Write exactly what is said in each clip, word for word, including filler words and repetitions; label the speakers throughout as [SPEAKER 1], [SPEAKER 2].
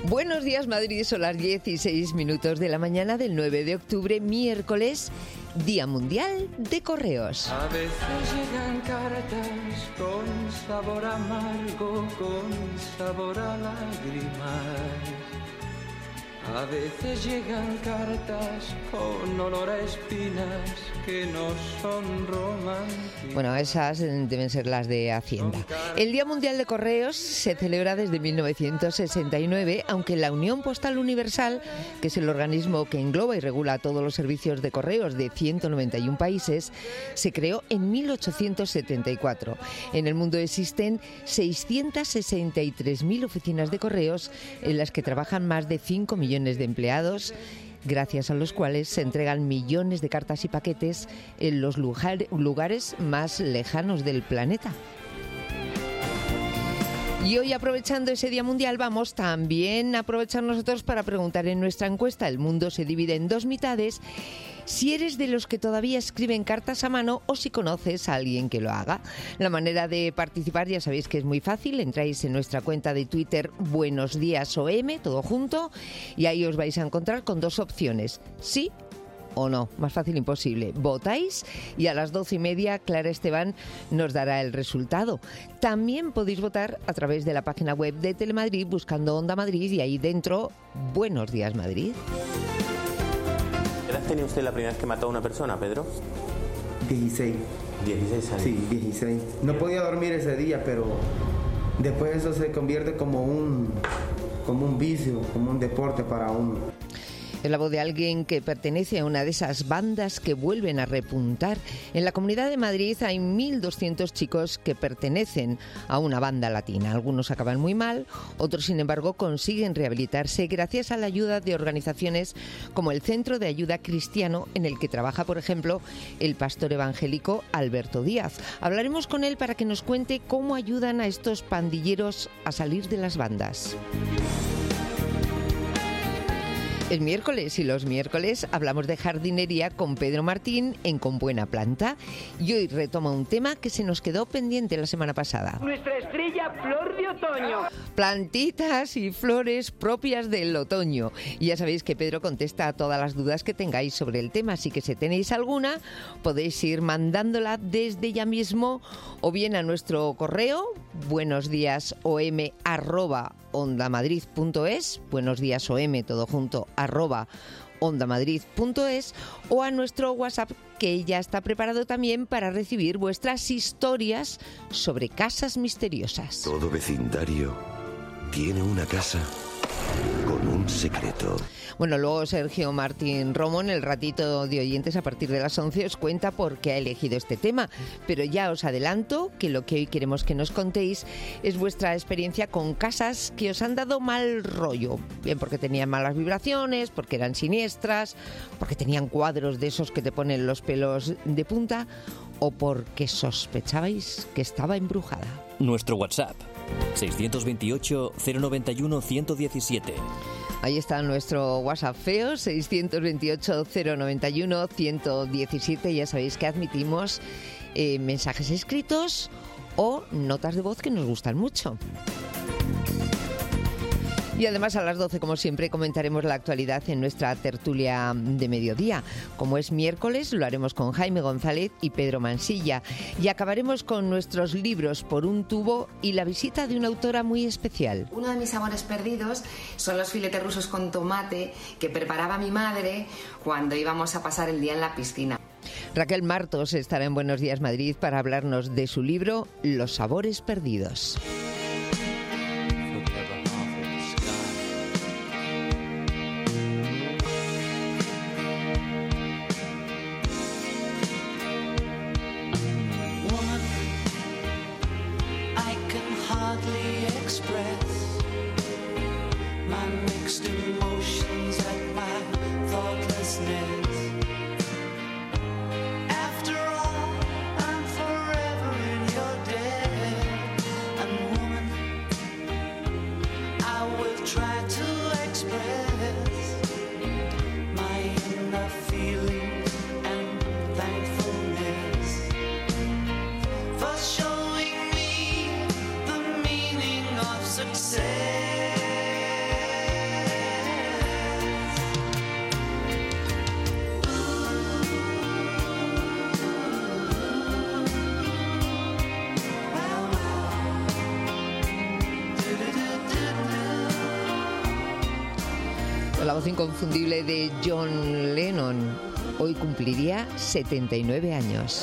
[SPEAKER 1] Buenos días, Madrid. Son las dieciséis minutos de la mañana del nueve de octubre, miércoles, Día Mundial de Correos.
[SPEAKER 2] A veces llegan cartas con sabor amargo, con sabor a lágrimas. A veces llegan cartas con olor a espinas que no son románticas.
[SPEAKER 1] Bueno, esas deben ser las de Hacienda. El Día Mundial de Correos se celebra desde mil novecientos sesenta y nueve, aunque la Unión Postal Universal, que es el organismo que engloba y regula todos los servicios de correos de ciento noventa y uno países, se creó en mil ochocientos setenta y cuatro. En el mundo existen seiscientas sesenta y tres mil oficinas de correos en las que trabajan más de cinco millones de empleados, gracias a los cuales se entregan millones de cartas y paquetes en los lugar, lugares más lejanos del planeta. Y hoy, aprovechando ese Día Mundial, vamos también a aprovechar nosotros para preguntar en nuestra encuesta. El mundo se divide en dos mitades. Si eres de los que todavía escriben cartas a mano o si conoces a alguien que lo haga. La manera de participar ya sabéis que es muy fácil. Entráis en nuestra cuenta de Twitter Buenos Días O M, todo junto, y ahí os vais a encontrar con dos opciones: sí o no. Más fácil imposible. Votáis y a las doce y media Clara Esteban nos dará el resultado. También podéis votar a través de la página web de Telemadrid buscando Onda Madrid y ahí dentro Buenos Días Madrid.
[SPEAKER 3] ¿Qué edad tenía usted la primera vez que mató a una persona, Pedro?
[SPEAKER 4] dieciséis.
[SPEAKER 3] dieciséis años.
[SPEAKER 4] Sí, dieciséis. No podía dormir ese día, pero después eso se convierte como un, como un vicio, como un deporte para uno.
[SPEAKER 1] Es la voz de alguien que pertenece a una de esas bandas que vuelven a repuntar. En la Comunidad de Madrid hay mil doscientos chicos que pertenecen a una banda latina. Algunos acaban muy mal, otros, sin embargo, consiguen rehabilitarse gracias a la ayuda de organizaciones como el Centro de Ayuda Cristiano, en el que trabaja, por ejemplo, el pastor evangélico Alberto Díaz. Hablaremos con él para que nos cuente cómo ayudan a estos pandilleros a salir de las bandas. Es miércoles y los miércoles hablamos de jardinería con Pedro Martín en Con Buena Planta, y hoy retoma un tema que se nos quedó pendiente la semana pasada.
[SPEAKER 5] Nuestra estrella flor de otoño.
[SPEAKER 1] Plantitas y flores propias del otoño. Y ya sabéis que Pedro contesta a todas las dudas que tengáis sobre el tema, así que si tenéis alguna podéis ir mandándola desde ya mismo o bien a nuestro correo buenosdíasom arroba ondamadrid.es, buenosdíasom todo junto arroba ondamadrid.es, o a nuestro WhatsApp, que ya está preparado también para recibir vuestras historias sobre casas misteriosas.
[SPEAKER 6] Todo vecindario tiene una casa con un secreto.
[SPEAKER 1] Bueno, luego Sergio Martín Romo, en el ratito de oyentes a partir de las once, os cuenta por qué ha elegido este tema. Pero ya os adelanto que lo que hoy queremos que nos contéis es vuestra experiencia con casas que os han dado mal rollo. Bien porque tenían malas vibraciones, porque eran siniestras, porque tenían cuadros de esos que te ponen los pelos de punta, o porque sospechabais que estaba embrujada.
[SPEAKER 7] Nuestro WhatsApp, seiscientos veintiocho, cero noventa y uno, ciento diecisiete.
[SPEAKER 1] Ahí está nuestro WhatsApp feo, seiscientos veintiocho, cero noventa y uno, ciento diecisiete. Ya sabéis que admitimos eh, mensajes escritos o notas de voz que nos gustan mucho. Y además a las doce, como siempre, comentaremos la actualidad en nuestra tertulia de mediodía. Como es miércoles, lo haremos con Jaime González y Pedro Mansilla. Y acabaremos con nuestros libros por un tubo y la visita de una autora muy especial.
[SPEAKER 8] Uno de mis amores perdidos son los filetes rusos con tomate que preparaba mi madre cuando íbamos a pasar el día en la piscina.
[SPEAKER 1] Raquel Martos estará en Buenos Días Madrid para hablarnos de su libro Los sabores perdidos.
[SPEAKER 9] After all, I'm forever in your debt.
[SPEAKER 1] la voz inconfundible de John Lennon. Hoy cumpliría setenta y nueve años.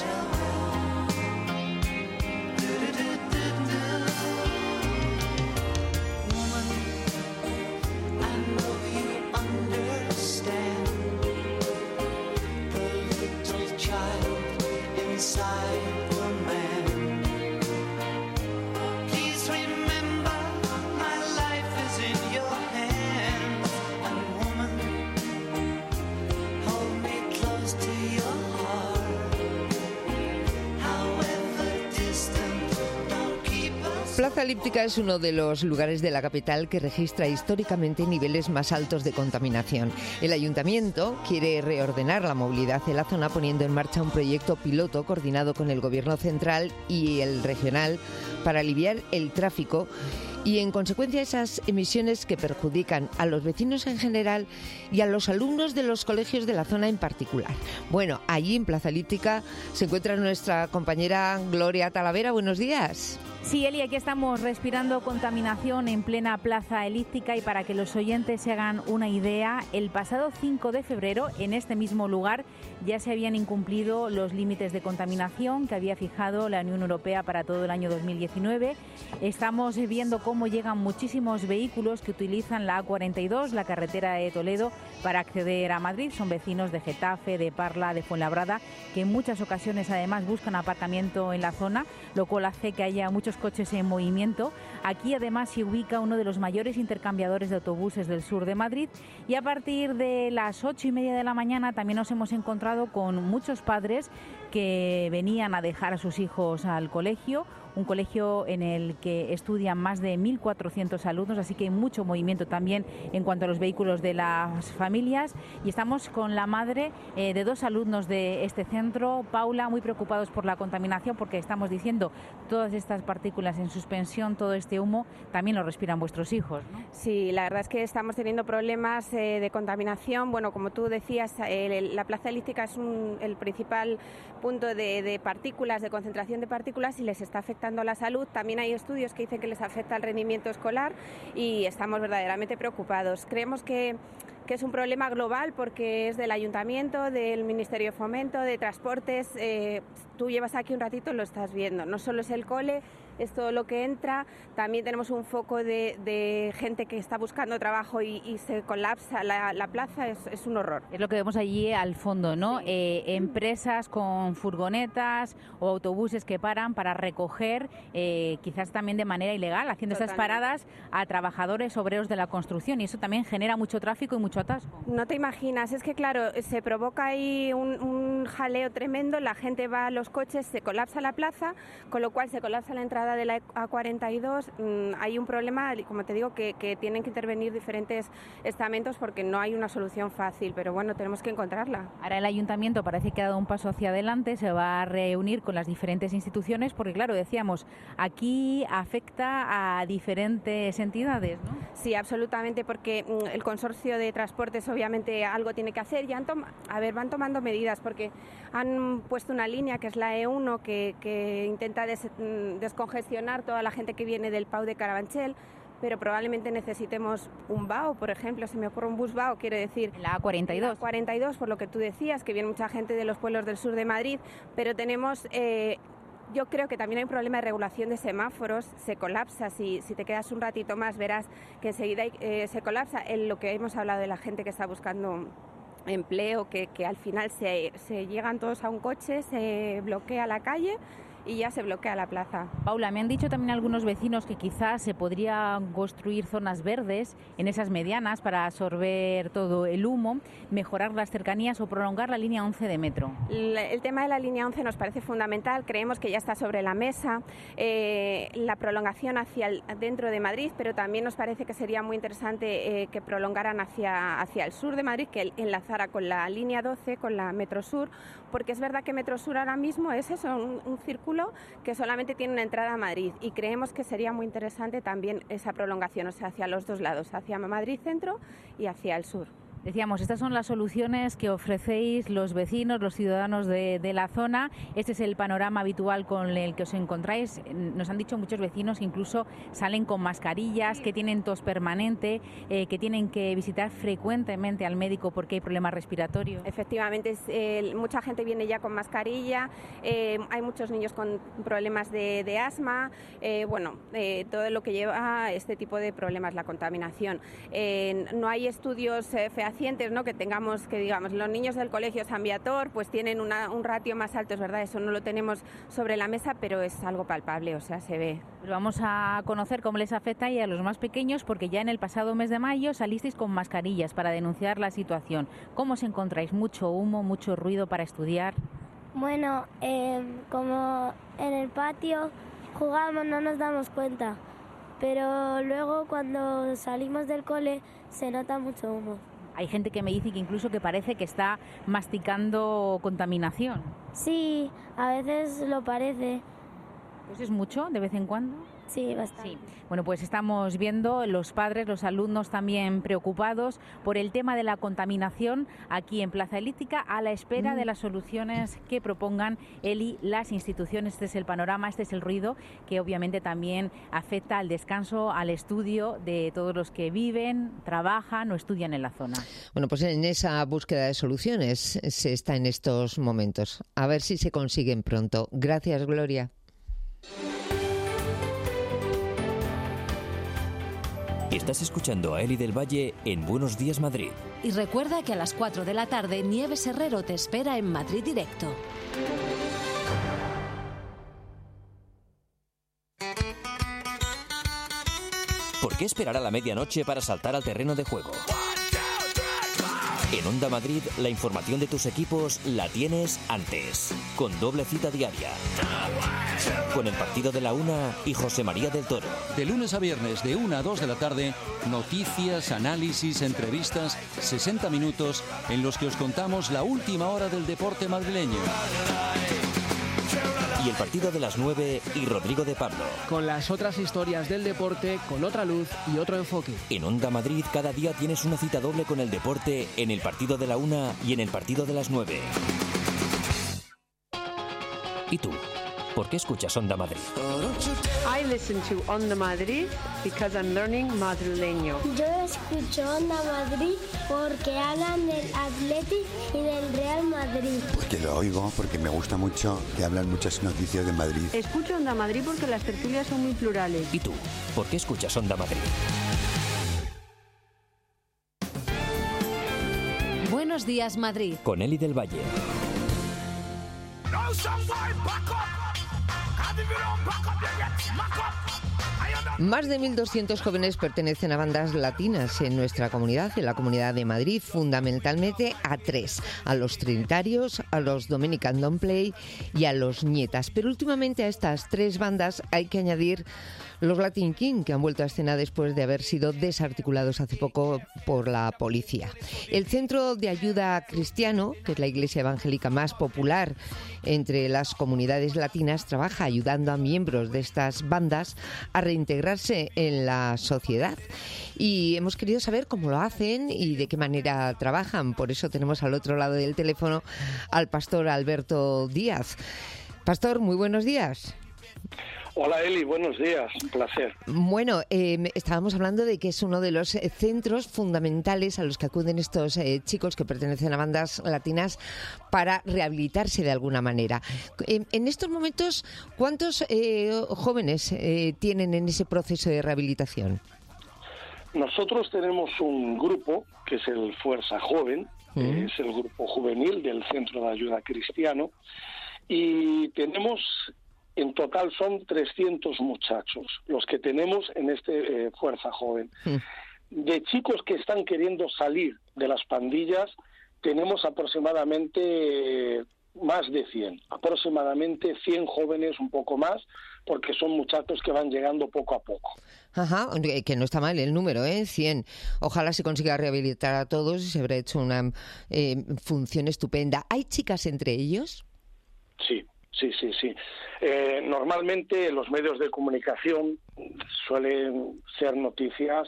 [SPEAKER 1] Plaza Elíptica es uno de los lugares de la capital que registra históricamente niveles más altos de contaminación. El ayuntamiento quiere reordenar la movilidad de la zona poniendo en marcha un proyecto piloto coordinado con el gobierno central y el regional para aliviar el tráfico y, en consecuencia, esas emisiones que perjudican a los vecinos en general y a los alumnos de los colegios de la zona en particular. Bueno, allí en Plaza Elíptica se encuentra nuestra compañera Gloria Talavera. Buenos días.
[SPEAKER 9] Sí, Eli, aquí estamos respirando contaminación en plena Plaza Elíptica y para que los oyentes se hagan una idea, el pasado cinco de febrero en este mismo lugar ya se habían incumplido los límites de contaminación que había fijado la Unión Europea para todo el año dos mil diecinueve. Estamos viendo cómo llegan muchísimos vehículos que utilizan la A cuarenta y dos, la carretera de Toledo, para acceder a Madrid. Son vecinos de Getafe, de Parla, de Fuenlabrada, que en muchas ocasiones además buscan aparcamiento en la zona, lo cual hace que haya muchos coches en movimiento. Aquí además se ubica uno de los mayores intercambiadores de autobuses del sur de Madrid y a partir de las ocho y media de la mañana también nos hemos encontrado con muchos padres que venían a dejar a sus hijos al colegio, un colegio en el que estudian más de mil cuatrocientos alumnos, así que hay mucho movimiento también en cuanto a los vehículos de las familias. Y estamos con la madre eh, de dos alumnos de este centro, Paula, muy preocupados por la contaminación porque estamos diciendo todas estas partículas en suspensión, todo este humo, también lo respiran vuestros hijos, ¿no?
[SPEAKER 10] Sí, la verdad es que estamos teniendo problemas eh, de contaminación. Bueno, como tú decías, eh, la Plaza Elíptica es un, el principal punto de, de partículas, de concentración de partículas y les está afectando a la salud. También hay estudios que dicen que les afecta el rendimiento escolar y estamos verdaderamente preocupados. Creemos que, que es un problema global porque es del Ayuntamiento, del Ministerio de Fomento, de Transportes. Eh, tú llevas aquí un ratito, lo estás viendo. No solo es el cole, es todo lo que entra. También tenemos un foco de, de gente que está buscando trabajo y, y se colapsa la, la plaza. Es, es un horror.
[SPEAKER 9] Es lo que vemos allí al fondo, ¿no?
[SPEAKER 10] Sí.
[SPEAKER 9] Eh, empresas con furgonetas o autobuses que paran para recoger, eh, quizás también de manera ilegal, haciendo Totalmente. Esas paradas a trabajadores obreros de la construcción, y eso también genera mucho tráfico y mucho atasco.
[SPEAKER 10] No te imaginas, es que claro, se provoca ahí un, un jaleo tremendo, la gente va a los coches, se colapsa la plaza, con lo cual se colapsa la entrada de la A cuarenta y dos. Hay un problema, como te digo, que, que tienen que intervenir diferentes estamentos porque no hay una solución fácil, pero bueno, tenemos que encontrarla.
[SPEAKER 9] Ahora el ayuntamiento parece que ha dado un paso hacia adelante, se va a reunir con las diferentes instituciones porque, claro, decíamos, aquí afecta a diferentes entidades, ¿no?
[SPEAKER 10] Sí, absolutamente, porque el consorcio de transportes obviamente algo tiene que hacer y han tom- a ver, van tomando medidas porque han puesto una línea que es la E uno que, que intenta des- descongestionar toda la gente que viene del Pau de Carabanchel, pero probablemente necesitemos un V A O, por ejemplo, se me ocurre un bus V A O, quiere decir...
[SPEAKER 9] La A cuarenta y dos.
[SPEAKER 10] La A cuarenta y dos, por lo que tú decías, que viene mucha gente de los pueblos del sur de Madrid, pero tenemos... Eh, Yo creo que también hay un problema de regulación de semáforos, se colapsa, si, si te quedas un ratito más verás que enseguida eh, se colapsa. En lo que hemos hablado de la gente que está buscando empleo, que, que al final se, se llegan todos a un coche, se bloquea la calle y ya se bloquea la plaza.
[SPEAKER 9] Paula, me han dicho también algunos vecinos que quizás se podrían construir zonas verdes en esas medianas para absorber todo el humo, mejorar las cercanías o prolongar la línea once de metro.
[SPEAKER 10] El, el tema de la línea once nos parece fundamental, creemos que ya está sobre la mesa, eh, la prolongación hacia el, dentro de Madrid, pero también nos parece que sería muy interesante eh, que prolongaran hacia, hacia el sur de Madrid, que enlazara con la línea doce, con la Metro Sur, porque es verdad que Metro Sur ahora mismo es eso, un, un círculo que solamente tiene una entrada a Madrid y creemos que sería muy interesante también esa prolongación, o sea, hacia los dos lados, hacia Madrid Centro y hacia el sur.
[SPEAKER 9] Decíamos, estas son las soluciones que ofrecéis los vecinos, los ciudadanos de, de la zona. Este es el panorama habitual con el que os encontráis. Nos han dicho muchos vecinos que incluso salen con mascarillas, que tienen tos permanente, eh, que tienen que visitar frecuentemente al médico porque hay problemas respiratorios.
[SPEAKER 10] Efectivamente, es, eh, mucha gente viene ya con mascarilla, eh, hay muchos niños con problemas de, de asma, eh, bueno, eh, todo lo que lleva a este tipo de problemas, la contaminación. Eh, no hay estudios eh, fehacientes, ¿no? Que tengamos, que digamos, los niños del colegio San Viator pues tienen una, un ratio más alto, es verdad, eso no lo tenemos sobre la mesa, pero es algo palpable, o sea, se ve.
[SPEAKER 9] Pues vamos a conocer cómo les afecta y a los más pequeños, porque ya en el pasado mes de mayo salisteis con mascarillas para denunciar la situación. ¿Cómo os encontráis? ¿Mucho humo, mucho ruido para estudiar?
[SPEAKER 11] Bueno, eh, como en el patio jugamos no nos damos cuenta, pero luego cuando salimos del cole se nota mucho humo.
[SPEAKER 9] Hay gente que me dice que incluso que parece que está masticando contaminación.
[SPEAKER 11] Sí, a veces lo parece.
[SPEAKER 9] ¿Pues es mucho de vez en cuando?
[SPEAKER 11] Sí, bastante.
[SPEAKER 9] Sí. Bueno, pues estamos viendo los padres, los alumnos también preocupados por el tema de la contaminación aquí en Plaza Elíptica, a la espera mm. de las soluciones que propongan Eli, las instituciones. Este es el panorama, este es el ruido que obviamente también afecta al descanso, al estudio de todos los que viven, trabajan o estudian en la zona.
[SPEAKER 1] Bueno, pues en esa búsqueda de soluciones se está en estos momentos. A ver si se consiguen pronto. Gracias, Gloria.
[SPEAKER 7] Estás escuchando a Eli del Valle en Buenos Días Madrid.
[SPEAKER 12] Y recuerda que a las cuatro de la tarde Nieves Herrero te espera en Madrid Directo.
[SPEAKER 7] ¿Por qué esperar a la medianoche para saltar al terreno de juego? En Onda Madrid, la información de tus equipos la tienes antes, con doble cita diaria. Con el partido de la una y José María del Toro.
[SPEAKER 13] De lunes a viernes, de una a dos de la tarde, noticias, análisis, entrevistas, sesenta minutos en los que os contamos la última hora del deporte madrileño.
[SPEAKER 7] Y el partido de las nueve y Rodrigo de Pablo.
[SPEAKER 14] Con las otras historias del deporte, con otra luz y otro enfoque.
[SPEAKER 7] En Onda Madrid cada día tienes una cita doble con el deporte en el partido de la una y en el partido de las nueve. ¿Y tú? ¿Por qué escuchas Onda Madrid?
[SPEAKER 5] I listen to Onda Madrid because I'm learning madrileño.
[SPEAKER 11] Yo escucho Onda Madrid porque hablan del Atleti y del Real Madrid.
[SPEAKER 15] Porque lo oigo, porque me gusta mucho que hablan muchas noticias de Madrid.
[SPEAKER 5] Escucho Onda Madrid porque las tertulias son muy plurales.
[SPEAKER 7] ¿Y tú? ¿Por qué escuchas Onda Madrid?
[SPEAKER 12] Buenos días, Madrid.
[SPEAKER 7] Con Eli del Valle.
[SPEAKER 1] Más de mil doscientos jóvenes pertenecen a bandas latinas en nuestra comunidad, en la Comunidad de Madrid, fundamentalmente a tres, a los Trinitarios, a los Dominican Don't Play y a los Nietas. Pero últimamente a estas tres bandas hay que añadir los Latin King, que han vuelto a escena después de haber sido desarticulados hace poco por la policía. El Centro de Ayuda Cristiano, que es la iglesia evangélica más popular entre las comunidades latinas, trabaja ayudando a miembros de estas bandas a reintegrarse en la sociedad. Y hemos querido saber cómo lo hacen y de qué manera trabajan. Por eso tenemos al otro lado del teléfono al pastor Alberto Díaz. Pastor, muy buenos días.
[SPEAKER 16] Hola Eli, buenos días, un placer.
[SPEAKER 1] Bueno, eh, estábamos hablando de que es uno de los eh, centros fundamentales a los que acuden estos eh, chicos que pertenecen a bandas latinas para rehabilitarse de alguna manera. Eh, en estos momentos, ¿cuántos eh, jóvenes eh, tienen en ese proceso de rehabilitación?
[SPEAKER 16] Nosotros tenemos un grupo que es el Fuerza Joven, uh-huh. eh, es el grupo juvenil del Centro de Ayuda Cristiano, y tenemos... En total son trescientos muchachos los que tenemos en este eh, Fuerza Joven. Sí. De chicos que están queriendo salir de las pandillas, tenemos aproximadamente eh, más de cien. Aproximadamente cien jóvenes, un poco más, porque son muchachos que van llegando poco a poco.
[SPEAKER 1] Ajá, que no está mal el número, ¿eh? cien. Ojalá se consiga rehabilitar a todos y se habrá hecho una eh, función estupenda. ¿Hay chicas entre ellos?
[SPEAKER 16] Sí. Sí, sí, sí. Eh, normalmente los medios de comunicación suelen ser noticias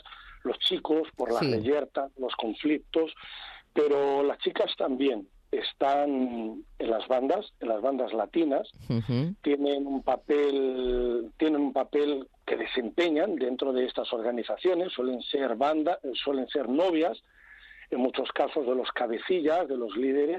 [SPEAKER 16] los chicos, por las
[SPEAKER 1] Sí.
[SPEAKER 16] reyertas, los conflictos, pero las chicas también están en las bandas, en las bandas latinas,
[SPEAKER 1] Ujú.
[SPEAKER 16] tienen un papel, tienen un papel que desempeñan dentro de estas organizaciones, suelen ser banda, suelen ser novias, en muchos casos de los cabecillas, de los líderes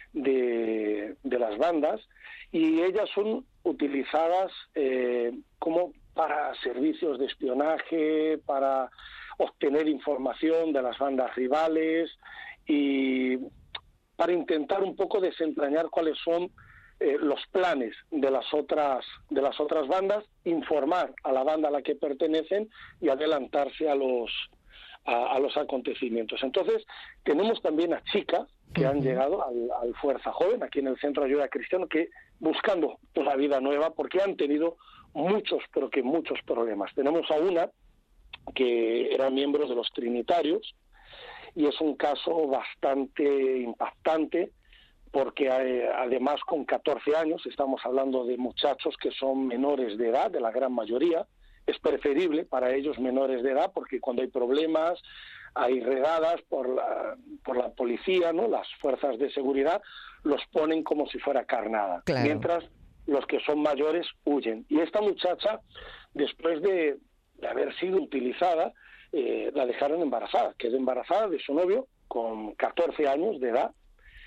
[SPEAKER 16] de, de las bandas, y ellas son utilizadas eh, como para servicios de espionaje, para obtener información de las bandas rivales y para intentar un poco desentrañar cuáles son eh, los planes de las otras de las otras bandas, informar a la banda a la que pertenecen y adelantarse a los a, a los acontecimientos. Entonces tenemos también a chicas que han llegado al, al Fuerza Joven aquí en el Centro de Ayuda Cristiana, que buscando una vida nueva porque han tenido muchos, pero que muchos problemas. Tenemos a una que era miembro de los Trinitarios, y es un caso bastante impactante porque eh, además con catorce años, estamos hablando de muchachos que son menores de edad, de la gran mayoría, es preferible para ellos menores de edad porque cuando hay problemas, hay redadas por la, por la policía, ¿no? Las fuerzas de seguridad los ponen como si fuera carnada,
[SPEAKER 1] Claro.
[SPEAKER 16] mientras los que son mayores huyen. Y esta muchacha, después de, de haber sido utilizada, Eh, la dejaron embarazada, quedó embarazada de su novio con catorce años de edad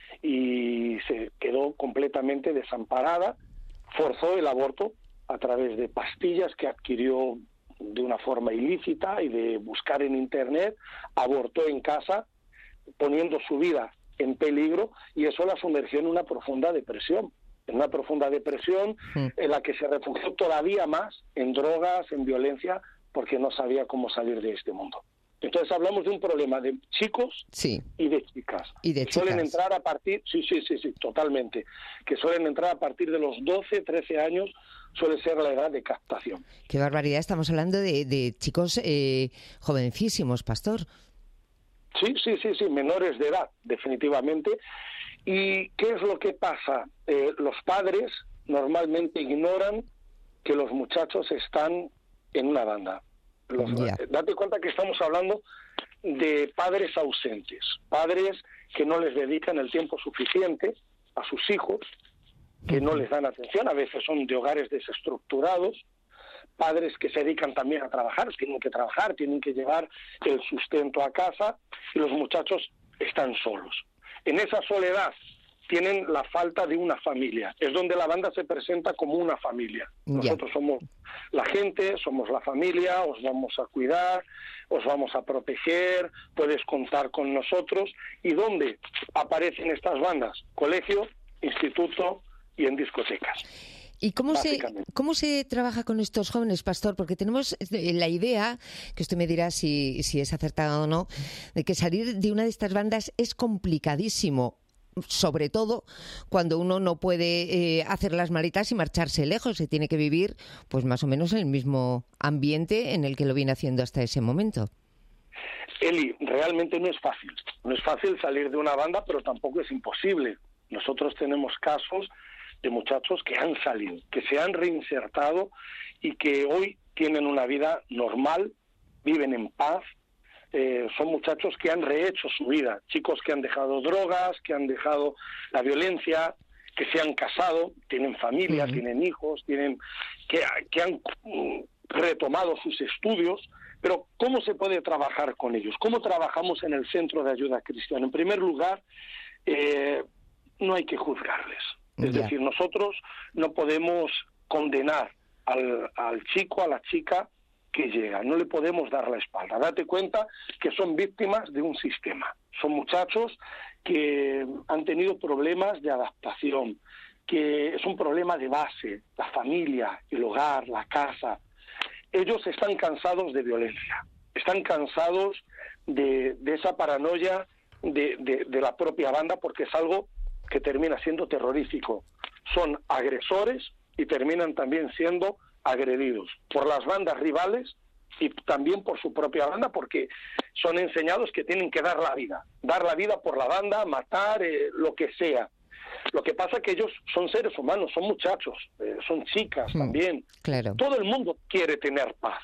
[SPEAKER 16] y se quedó completamente desamparada, forzó el aborto a través de pastillas que adquirió de una forma ilícita y de buscar en internet, abortó en casa poniendo su vida en peligro y eso la sumergió en una profunda depresión, en una profunda depresión
[SPEAKER 1] Mm.
[SPEAKER 16] en la que se refugió todavía más en drogas, en violencia, porque no sabía cómo salir de este mundo. Entonces hablamos de un problema de chicos
[SPEAKER 1] Sí.
[SPEAKER 16] y de chicas.
[SPEAKER 1] Y de
[SPEAKER 16] que suelen
[SPEAKER 1] chicas.
[SPEAKER 16] entrar a partir, sí, sí, sí, sí, totalmente, que suelen entrar a partir de los doce, trece años, suele ser la edad de captación.
[SPEAKER 1] Qué barbaridad, estamos hablando de, de chicos eh, jovencísimos, pastor.
[SPEAKER 16] Sí, sí, sí, sí, menores de edad, definitivamente. ¿Y qué es lo que pasa? Eh, los padres normalmente ignoran que los muchachos están en una banda. Los,
[SPEAKER 1] Ya.
[SPEAKER 16] eh, date cuenta que estamos hablando de padres ausentes, padres que no les dedican el tiempo suficiente a sus hijos, que no les dan atención, a veces son de hogares desestructurados, padres que se dedican también a trabajar, tienen que trabajar, tienen que llevar el sustento a casa y los muchachos están solos. En esa soledad tienen la falta de una familia, es donde la banda se presenta como una familia.
[SPEAKER 1] Ya.
[SPEAKER 16] Nosotros somos la gente, somos la familia, os vamos a cuidar, os vamos a proteger, puedes contar con nosotros. ¿Y dónde aparecen estas bandas? Colegio, instituto y en discotecas.
[SPEAKER 1] ¿Y cómo se,
[SPEAKER 16] Básicamente.
[SPEAKER 1] cómo se trabaja con estos jóvenes, pastor? Porque tenemos eh, la idea, que usted me dirá si, si es acertada o no, de que salir de una de estas bandas es complicadísimo, sobre todo cuando uno no puede eh, hacer las maletas y marcharse lejos, se tiene que vivir pues más o menos en el mismo ambiente en el que lo viene haciendo hasta ese momento.
[SPEAKER 16] Eli, realmente no es fácil. No es fácil salir de una banda, pero tampoco es imposible. Nosotros tenemos casos de muchachos que han salido, que se han reinsertado y que hoy tienen una vida normal, viven en paz. Eh, son muchachos que han rehecho su vida, chicos que han dejado drogas, que han dejado la violencia, que se han casado, tienen familia,
[SPEAKER 1] Uh-huh.
[SPEAKER 16] tienen hijos, tienen que, que han mm, retomado sus estudios. Pero ¿cómo se puede trabajar con ellos? ¿Cómo trabajamos en el Centro de Ayuda Cristiana? En primer lugar, eh, no hay que juzgarles. Es
[SPEAKER 1] Ya.
[SPEAKER 16] decir, nosotros no podemos condenar al, al chico, a la chica que llega. No le podemos dar la espalda. Date cuenta que son víctimas de un sistema. Son muchachos que han tenido problemas de adaptación, que es un problema de base, la familia, el hogar, la casa. Ellos están cansados de violencia, están cansados de, de esa paranoia de, de, de la propia banda, porque es algo que termina siendo terrorífico. Son agresores y terminan también siendo agredidos por las bandas rivales y también por su propia banda, porque son enseñados que tienen que dar la vida, dar la vida por la banda, matar, eh, lo que sea. Lo que pasa es que ellos son seres humanos, son muchachos, eh, son chicas
[SPEAKER 1] Mm,
[SPEAKER 16] también.
[SPEAKER 1] claro.
[SPEAKER 16] Todo el mundo quiere tener paz.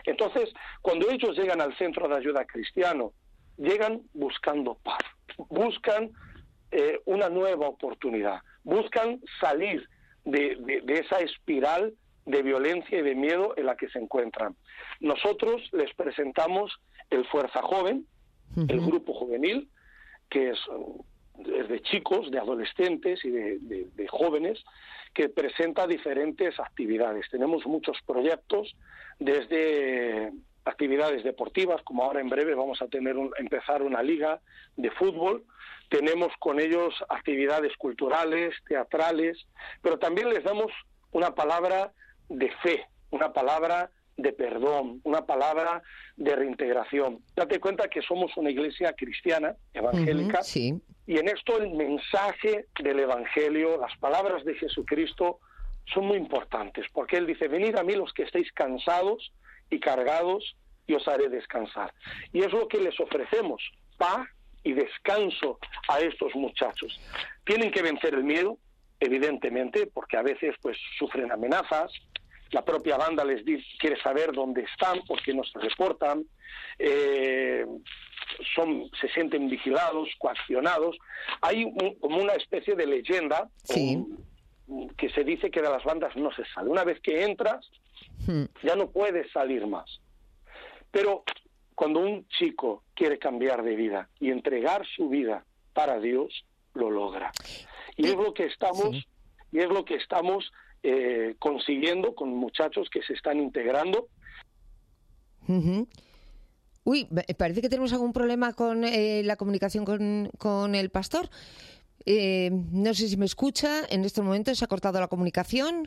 [SPEAKER 16] Entonces, cuando ellos llegan al Centro de Ayuda Cristiano, llegan buscando paz, buscan eh, una nueva oportunidad, buscan salir de, de, de esa espiral de violencia y de miedo en la que se encuentran. Nosotros les presentamos el Fuerza Joven, uh-huh. el grupo juvenil, que es, es de chicos, de adolescentes y de, de, de jóvenes, que presenta diferentes actividades. Tenemos muchos proyectos, desde actividades deportivas, como ahora en breve vamos a tener un, empezar una liga de fútbol. Tenemos con ellos actividades culturales, teatrales, pero también les damos una palabra de fe, una palabra de perdón, una palabra de reintegración. Date cuenta que somos una iglesia cristiana, evangélica,
[SPEAKER 1] uh-huh, sí.
[SPEAKER 16] y en esto el mensaje del Evangelio, las palabras de Jesucristo son muy importantes, porque Él dice, venid a mí los que estéis cansados y cargados, y os haré descansar. Y es lo que les ofrecemos, paz y descanso a estos muchachos. Tienen que vencer el miedo, evidentemente, porque a veces pues sufren amenazas. La propia banda les dice, quiere saber dónde están, por qué no se reportan, eh, son, se sienten vigilados, coaccionados. Hay un, como una especie de leyenda
[SPEAKER 1] sí.
[SPEAKER 16] um, que se dice que de las bandas no se sale. Una vez que entras, hmm. ya no puedes salir más. Pero cuando un chico quiere cambiar de vida y entregar su vida para Dios, lo logra. Y es lo que estamos, sí. y es lo que estamos eh, consiguiendo con muchachos que se están integrando.
[SPEAKER 1] Uh-huh. Uy, parece que tenemos algún problema con eh, la comunicación con, con el pastor. Eh, no sé si me escucha. En este momento se ha cortado la comunicación.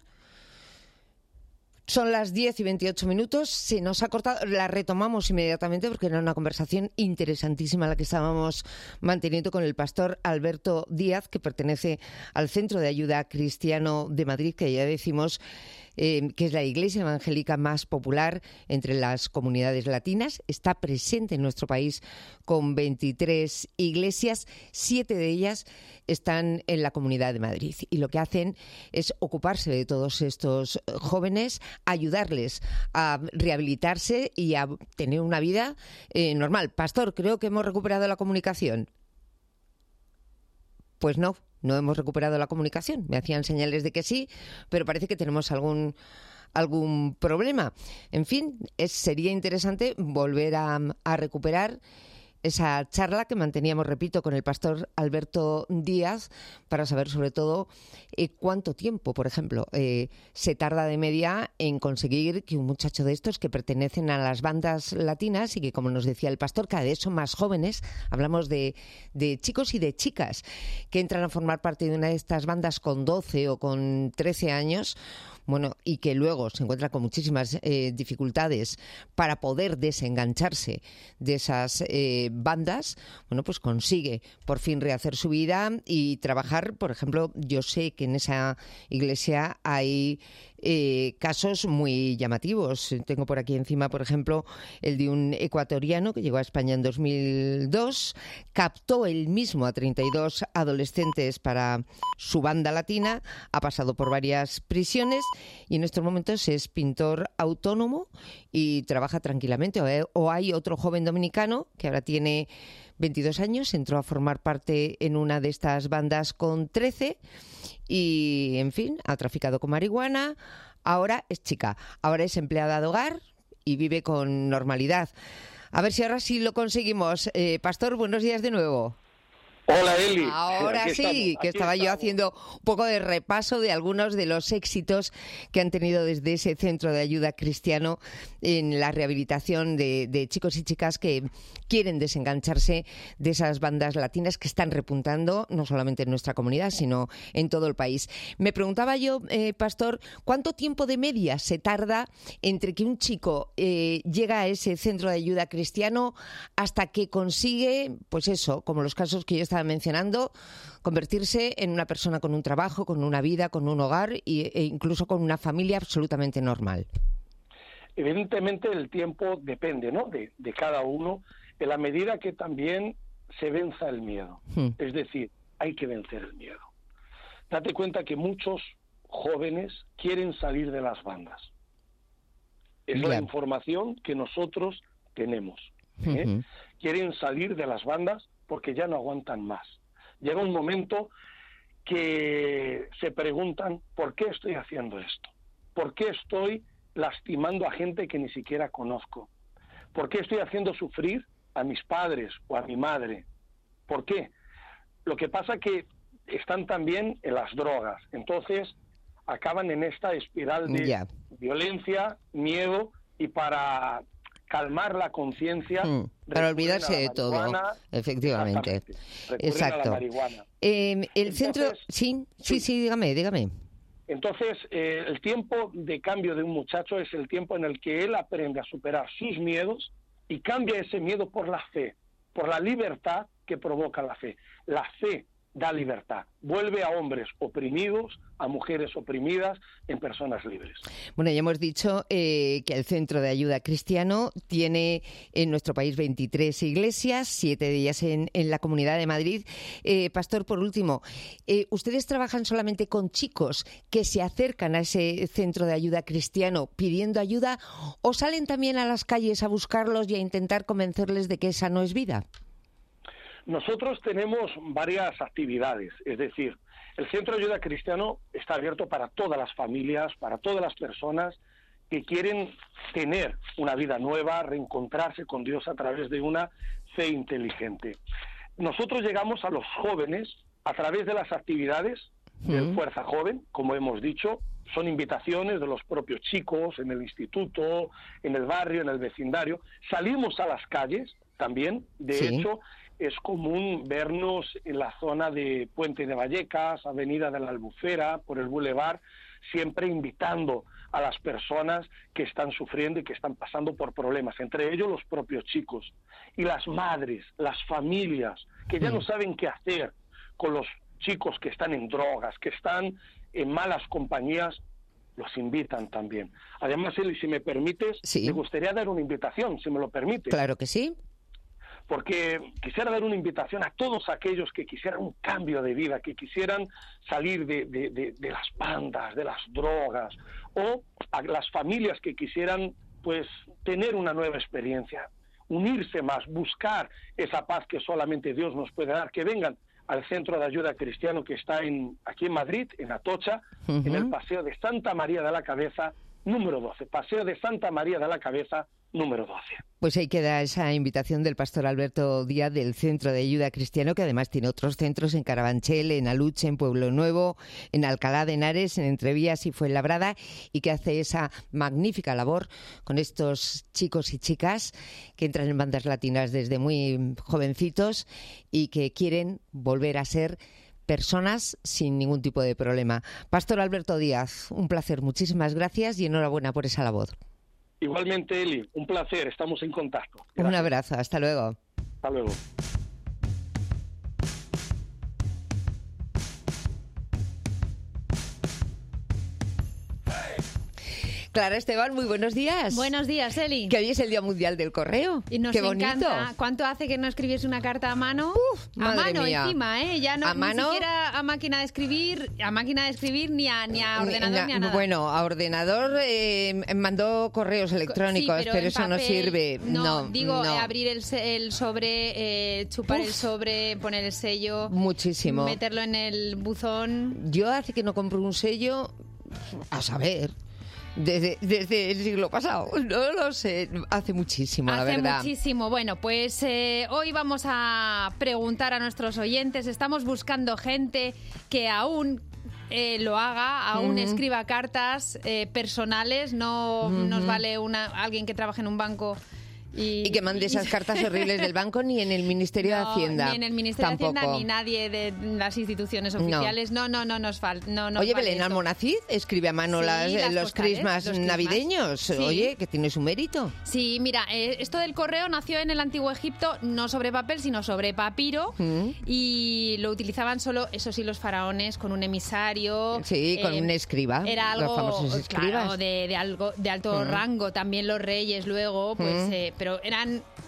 [SPEAKER 1] Son las diez y veintiocho minutos, se nos ha cortado, la retomamos inmediatamente porque era una conversación interesantísima la que estábamos manteniendo con el pastor Alberto Díaz, que pertenece al Centro de Ayuda Cristiano de Madrid, que ya decimos eh, que es la iglesia evangélica más popular entre las comunidades latinas. Está presente en nuestro país con veintitrés iglesias, siete de ellas están en la Comunidad de Madrid. Y lo que hacen es ocuparse de todos estos jóvenes, ayudarles a rehabilitarse y a tener una vida eh, normal. Pastor, creo que hemos recuperado la comunicación. Pues no, no hemos recuperado la comunicación. Me hacían señales de que sí, pero parece que tenemos algún algún problema. En fin, es, sería interesante volver a, a recuperar esa charla que manteníamos, repito, con el pastor Alberto Díaz, para saber sobre todo eh, cuánto tiempo, por ejemplo, eh, se tarda de media en conseguir que un muchacho de estos que pertenecen a las bandas latinas y que, como nos decía el pastor, cada vez son más jóvenes, hablamos de, de chicos y de chicas que entran a formar parte de una de estas bandas con doce o con trece años, bueno, y que luego se encuentran con muchísimas eh, dificultades para poder desengancharse de esas eh, bandas, bueno, pues consigue por fin rehacer su vida y trabajar. Por ejemplo, yo sé que en esa iglesia hay eh, casos muy llamativos. Tengo por aquí encima, por ejemplo, el de un ecuatoriano que llegó a España en dos mil dos, captó él mismo a treinta y dos adolescentes para su banda latina, ha pasado por varias prisiones y en estos momentos es pintor autónomo y trabaja tranquilamente. O hay otro joven dominicano que ahora tiene veintidós años, entró a formar parte en una de estas bandas con trece y, en fin, ha traficado con marihuana. Ahora es chica, ahora es empleada de hogar y vive con normalidad. A ver si ahora sí lo conseguimos. Eh, Pastor, buenos días de nuevo.
[SPEAKER 16] Hola, Eli.
[SPEAKER 1] Ahora
[SPEAKER 16] aquí
[SPEAKER 1] sí,
[SPEAKER 16] estamos,
[SPEAKER 1] que estaba
[SPEAKER 16] estamos.
[SPEAKER 1] yo haciendo un poco de repaso de algunos de los éxitos que han tenido desde ese Centro de Ayuda Cristiano en la rehabilitación de, de chicos y chicas que quieren desengancharse de esas bandas latinas que están repuntando no solamente en nuestra comunidad, sino en todo el país. Me preguntaba yo, eh, Pastor, ¿cuánto tiempo de media se tarda entre que un chico eh, llega a ese Centro de Ayuda Cristiano hasta que consigue, pues eso, como los casos que yo estaba mencionando, convertirse en una persona con un trabajo, con una vida, con un hogar y, e incluso con una familia absolutamente normal?
[SPEAKER 16] Evidentemente el tiempo depende, ¿no?, de, de cada uno, en la medida que también se venza el miedo. Hmm. Es decir, hay que vencer el miedo. Date cuenta que muchos jóvenes quieren salir de las bandas. es
[SPEAKER 1] Ya.
[SPEAKER 16] la información que nosotros tenemos. ¿eh?
[SPEAKER 1] Ujú.
[SPEAKER 16] Quieren salir de las bandas porque ya no aguantan más. Llega un momento que se preguntan, ¿por qué estoy haciendo esto? ¿Por qué estoy lastimando a gente que ni siquiera conozco? ¿Por qué estoy haciendo sufrir a mis padres o a mi madre? ¿Por qué? Lo que pasa que están también en las drogas, entonces acaban en esta espiral de
[SPEAKER 1] Ya.
[SPEAKER 16] violencia, miedo, y para calmar la conciencia
[SPEAKER 1] Mm, para
[SPEAKER 16] recurren
[SPEAKER 1] olvidarse
[SPEAKER 16] a la
[SPEAKER 1] de todo,
[SPEAKER 16] marihuana,
[SPEAKER 1] efectivamente.
[SPEAKER 16] recurren
[SPEAKER 1] Exacto.
[SPEAKER 16] a la marihuana.
[SPEAKER 1] Eh, el
[SPEAKER 16] Entonces,
[SPEAKER 1] centro... Sí, sí, sí, dígame, dígame.
[SPEAKER 16] Entonces, eh, el tiempo de cambio de un muchacho es el tiempo en el que él aprende a superar sus miedos y cambia ese miedo por la fe, por la libertad que provoca la fe. La fe da libertad, vuelve a hombres oprimidos, a mujeres oprimidas, en personas libres.
[SPEAKER 1] Bueno, ya hemos dicho eh, que el Centro de Ayuda Cristiano tiene en nuestro país veintitrés iglesias, siete de ellas en, en la Comunidad de Madrid. Eh, Pastor, por último, eh, ¿ustedes trabajan solamente con chicos que se acercan a ese Centro de Ayuda Cristiano pidiendo ayuda o salen también a las calles a buscarlos y a intentar convencerles de que esa no es vida?
[SPEAKER 16] Nosotros tenemos varias actividades, es decir, el Centro de Ayuda Cristiano está abierto para todas las familias, para todas las personas que quieren tener una vida nueva, reencontrarse con Dios a través de una fe inteligente. Nosotros llegamos a los jóvenes a través de las actividades del Fuerza Joven, como hemos dicho, son invitaciones de los propios chicos en el instituto, en el barrio, en el vecindario. Salimos a las calles también, de
[SPEAKER 1] Sí.
[SPEAKER 16] hecho, es común vernos en la zona de Puente de Vallecas, Avenida de la Albufera, por el Boulevard, siempre invitando a las personas que están sufriendo y que están pasando por problemas, entre ellos los propios chicos. Y las madres, las familias, que ya no saben qué hacer con los chicos que están en drogas, que están en malas compañías, los invitan también. Además, Eli, si me permites,
[SPEAKER 1] Sí.
[SPEAKER 16] me gustaría dar una invitación, si me lo permites.
[SPEAKER 1] Claro que sí.
[SPEAKER 16] Porque quisiera dar una invitación a todos aquellos que quisieran un cambio de vida, que quisieran salir de, de, de, de las bandas, de las drogas, o a las familias que quisieran pues tener una nueva experiencia, unirse más, buscar esa paz que solamente Dios nos puede dar, que vengan al Centro de Ayuda Cristiano que está en, aquí en Madrid, en Atocha,
[SPEAKER 1] Ujú.
[SPEAKER 16] en el Paseo de Santa María de la Cabeza, número doce. Paseo de Santa María de la Cabeza, número doce.
[SPEAKER 1] Pues ahí queda esa invitación del pastor Alberto Díaz del Centro de Ayuda Cristiano, que además tiene otros centros en Carabanchel, en Aluche, en Pueblo Nuevo, en Alcalá de Henares, en Entrevías y Fuenlabrada, y que hace esa magnífica labor con estos chicos y chicas que entran en bandas latinas desde muy jovencitos y que quieren volver a ser personas sin ningún tipo de problema. Pastor Alberto Díaz, un placer, muchísimas gracias y enhorabuena por esa labor.
[SPEAKER 16] Igualmente, Eli, un placer, estamos en contacto. Gracias.
[SPEAKER 1] Un abrazo, hasta luego.
[SPEAKER 16] Hasta luego.
[SPEAKER 1] Clara Esteban, muy buenos días.
[SPEAKER 17] Buenos días, Eli.
[SPEAKER 1] Que hoy es el Día Mundial del Correo.
[SPEAKER 17] Y nos
[SPEAKER 1] Qué bonito.
[SPEAKER 17] encanta. ¿Cuánto hace que no escribes una carta a mano? a
[SPEAKER 1] madre
[SPEAKER 17] mano
[SPEAKER 1] mía.
[SPEAKER 17] encima, ¿eh? Ya no
[SPEAKER 1] ¿A
[SPEAKER 17] ni
[SPEAKER 1] mano?
[SPEAKER 17] siquiera a máquina de escribir, a máquina de escribir ni a, ni a ordenador
[SPEAKER 1] Na-
[SPEAKER 17] ni a nada.
[SPEAKER 1] Bueno, a ordenador eh, mandó correos electrónicos,
[SPEAKER 17] Sí,
[SPEAKER 1] pero,
[SPEAKER 17] en
[SPEAKER 1] eso no
[SPEAKER 17] papel,
[SPEAKER 1] sirve.
[SPEAKER 17] No,
[SPEAKER 1] No,
[SPEAKER 17] digo,
[SPEAKER 1] no.
[SPEAKER 17] eh, abrir el, se- el sobre, eh, chupar
[SPEAKER 1] Uf.
[SPEAKER 17] el sobre, poner el sello.
[SPEAKER 1] Muchísimo.
[SPEAKER 17] Meterlo en el buzón.
[SPEAKER 1] Yo hace que no compro un sello, a saber, desde, desde el siglo pasado. No lo sé, hace muchísimo, la
[SPEAKER 17] Hace
[SPEAKER 1] verdad.
[SPEAKER 17] muchísimo. Bueno, pues eh, hoy vamos a preguntar a nuestros oyentes. Estamos buscando gente que aún eh, lo haga, aún
[SPEAKER 1] Ujú.
[SPEAKER 17] escriba cartas eh, personales. No nos
[SPEAKER 1] Ujú.
[SPEAKER 17] vale una, alguien que trabaje en un banco y,
[SPEAKER 1] Y que mande esas cartas horribles del banco ni en el Ministerio
[SPEAKER 17] No,
[SPEAKER 1] de Hacienda.
[SPEAKER 17] Ni en el Ministerio
[SPEAKER 1] Tampoco.
[SPEAKER 17] de Hacienda, ni nadie de las instituciones
[SPEAKER 1] No.
[SPEAKER 17] oficiales. No, no, no, nos falta. No, nos
[SPEAKER 1] Oye,
[SPEAKER 17] vale
[SPEAKER 1] Belén
[SPEAKER 17] esto.
[SPEAKER 1] Almonacid escribe a mano
[SPEAKER 17] Sí,
[SPEAKER 1] las-
[SPEAKER 17] las
[SPEAKER 1] los
[SPEAKER 17] postales,
[SPEAKER 1] crismas
[SPEAKER 17] los crismas.
[SPEAKER 1] navideños.
[SPEAKER 17] Sí.
[SPEAKER 1] Oye, que tiene su mérito.
[SPEAKER 17] Sí, mira, eh, esto del correo nació en el Antiguo Egipto no sobre papel, sino sobre papiro.
[SPEAKER 1] Mm.
[SPEAKER 17] Y lo utilizaban solo, eso sí, los faraones con un emisario.
[SPEAKER 1] Sí, con
[SPEAKER 17] eh,
[SPEAKER 1] un escriba.
[SPEAKER 17] Era
[SPEAKER 1] los
[SPEAKER 17] algo,
[SPEAKER 1] famosos
[SPEAKER 17] claro,
[SPEAKER 1] escribas.
[SPEAKER 17] de, de algo de alto
[SPEAKER 1] Mm.
[SPEAKER 17] rango. También los reyes luego, pues,
[SPEAKER 1] Mm.
[SPEAKER 17] eh, pero eran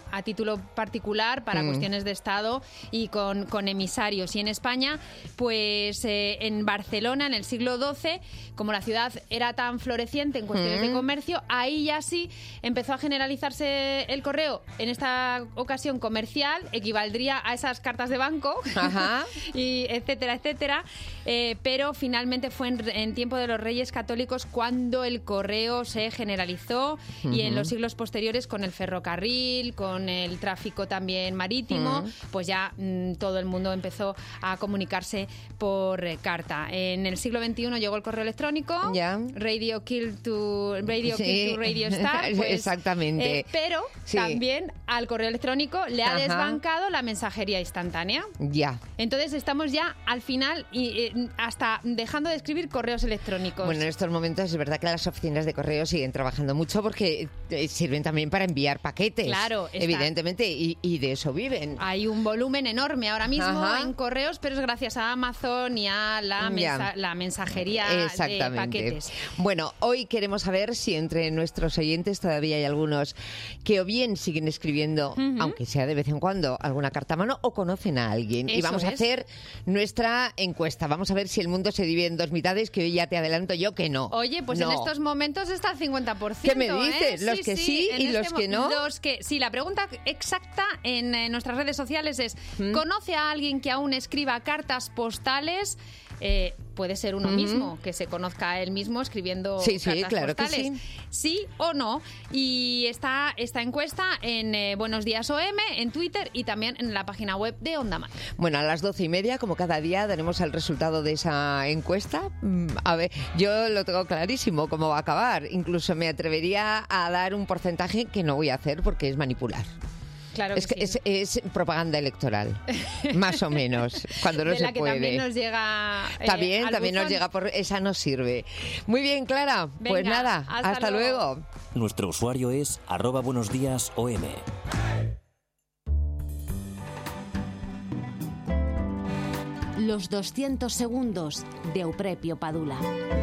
[SPEAKER 17] a título particular para
[SPEAKER 1] Mm.
[SPEAKER 17] cuestiones de Estado y con, con emisarios. Y en España, pues eh, en Barcelona, en el siglo doce, como la ciudad era tan floreciente en cuestiones
[SPEAKER 1] Mm.
[SPEAKER 17] de comercio, ahí ya sí empezó a generalizarse el correo, en esta ocasión comercial, equivaldría a esas cartas de banco,
[SPEAKER 1] Ajá.
[SPEAKER 17] y etcétera, etcétera. Eh, pero finalmente fue en, en tiempo de los Reyes Católicos cuando el correo se generalizó, y en
[SPEAKER 1] Ujú.
[SPEAKER 17] los siglos posteriores con el ferrocarril, con el tráfico también marítimo,
[SPEAKER 1] Mm.
[SPEAKER 17] pues ya mm, todo el mundo empezó a comunicarse por eh, carta. En el siglo veintiuno llegó el correo electrónico,
[SPEAKER 1] Ya.
[SPEAKER 17] Radio Kill to Radio
[SPEAKER 1] Sí.
[SPEAKER 17] Kill to Radio Star, pues,
[SPEAKER 1] Exactamente.
[SPEAKER 17] eh, pero
[SPEAKER 1] Sí.
[SPEAKER 17] también al correo electrónico le ha
[SPEAKER 1] Ajá.
[SPEAKER 17] desbancado la mensajería instantánea.
[SPEAKER 1] Ya.
[SPEAKER 17] Entonces estamos ya al final y eh, hasta dejando de escribir correos electrónicos.
[SPEAKER 1] Bueno, en estos momentos es verdad que las oficinas de correo siguen trabajando mucho porque eh, sirven también para enviar paquetes.
[SPEAKER 17] Claro, está-
[SPEAKER 1] evidentemente, y, y de eso viven.
[SPEAKER 17] Hay un volumen enorme ahora mismo
[SPEAKER 1] Ajá.
[SPEAKER 17] en correos, pero es gracias a Amazon y a la,
[SPEAKER 1] Ya.
[SPEAKER 17] mensa- la mensajería de
[SPEAKER 1] Exactamente.
[SPEAKER 17] paquetes.
[SPEAKER 1] Bueno, hoy queremos saber si entre nuestros oyentes todavía hay algunos que o bien siguen escribiendo,
[SPEAKER 17] Ujú.
[SPEAKER 1] aunque sea de vez en cuando, alguna carta a mano, o conocen a alguien. y
[SPEAKER 17] Eso
[SPEAKER 1] vamos a
[SPEAKER 17] es.
[SPEAKER 1] hacer nuestra encuesta. Vamos a ver si el mundo se divide en dos mitades, que hoy ya te adelanto yo que no.
[SPEAKER 17] Oye, pues
[SPEAKER 1] No.
[SPEAKER 17] en estos momentos está al cincuenta por ciento.
[SPEAKER 1] ¿Qué me dices?
[SPEAKER 17] ¿eh?
[SPEAKER 1] ¿Los que sí
[SPEAKER 17] en
[SPEAKER 1] y los
[SPEAKER 17] este
[SPEAKER 1] que
[SPEAKER 17] mo-
[SPEAKER 1] no?
[SPEAKER 17] Los que sí, la pregunta exacta en, eh, nuestras redes sociales es:
[SPEAKER 1] ¿Mm?
[SPEAKER 17] ¿conoce a alguien que aún escriba cartas postales? Eh, puede ser uno
[SPEAKER 1] Ujú.
[SPEAKER 17] mismo, que se conozca a él mismo escribiendo
[SPEAKER 1] Sí, sí,
[SPEAKER 17] cartas
[SPEAKER 1] claro que
[SPEAKER 17] postales. Sí o no. Y está esta encuesta en eh, Buenos Días O M, en Twitter y también en la página web de Onda Madrid.
[SPEAKER 1] Bueno, a las doce y media, como cada día, daremos el resultado de esa encuesta. Mm, A ver, yo lo tengo clarísimo cómo va a acabar. Incluso me atrevería a dar un porcentaje que no voy a hacer porque es manipular.
[SPEAKER 17] Claro
[SPEAKER 1] es,
[SPEAKER 17] que
[SPEAKER 1] que
[SPEAKER 17] sí.
[SPEAKER 1] es, es propaganda electoral, más o menos, cuando no
[SPEAKER 17] de
[SPEAKER 1] se
[SPEAKER 17] la que
[SPEAKER 1] puede.
[SPEAKER 17] también nos llega eh,
[SPEAKER 1] También,
[SPEAKER 17] al
[SPEAKER 1] también nos
[SPEAKER 17] buzón.
[SPEAKER 1] llega por... Esa no sirve. Muy bien, Clara. Pues
[SPEAKER 17] Venga,
[SPEAKER 1] nada,
[SPEAKER 17] hasta
[SPEAKER 1] hasta,
[SPEAKER 17] luego.
[SPEAKER 1] luego.
[SPEAKER 7] Nuestro usuario es arroba buenos días O M.
[SPEAKER 12] Los doscientos segundos de Euprepio Padula.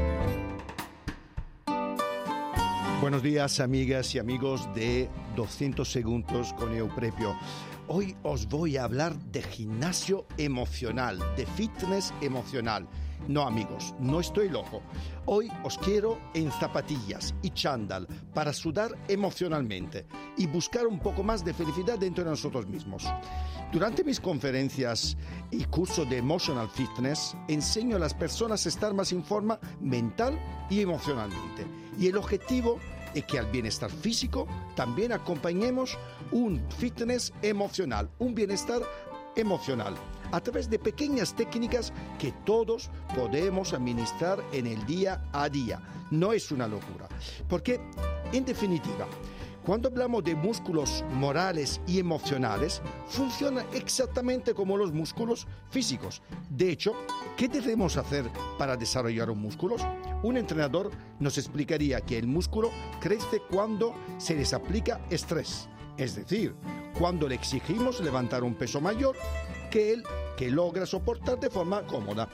[SPEAKER 18] Buenos días, amigas y amigos de doscientos segundos con Euprepio. Hoy os voy a hablar de gimnasio emocional, de fitness emocional. No, amigos, no estoy loco. Hoy os quiero en zapatillas y chándal para sudar emocionalmente y buscar un poco más de felicidad dentro de nosotros mismos. Durante mis conferencias y cursos de Emotional Fitness, enseño a las personas a estar más en forma mental y emocionalmente. Y el objetivo es que al bienestar físico también acompañemos un fitness emocional, un bienestar emocional, a través de pequeñas técnicas que todos podemos administrar en el día a día. No es una locura, porque en definitiva, cuando hablamos de músculos morales y emocionales, funcionan exactamente como los músculos físicos. De hecho, ¿qué debemos hacer para desarrollar un músculo? Un entrenador nos explicaría que el músculo crece cuando se les aplica estrés, es decir, cuando le exigimos levantar un peso mayor que él que logra soportar de forma cómoda.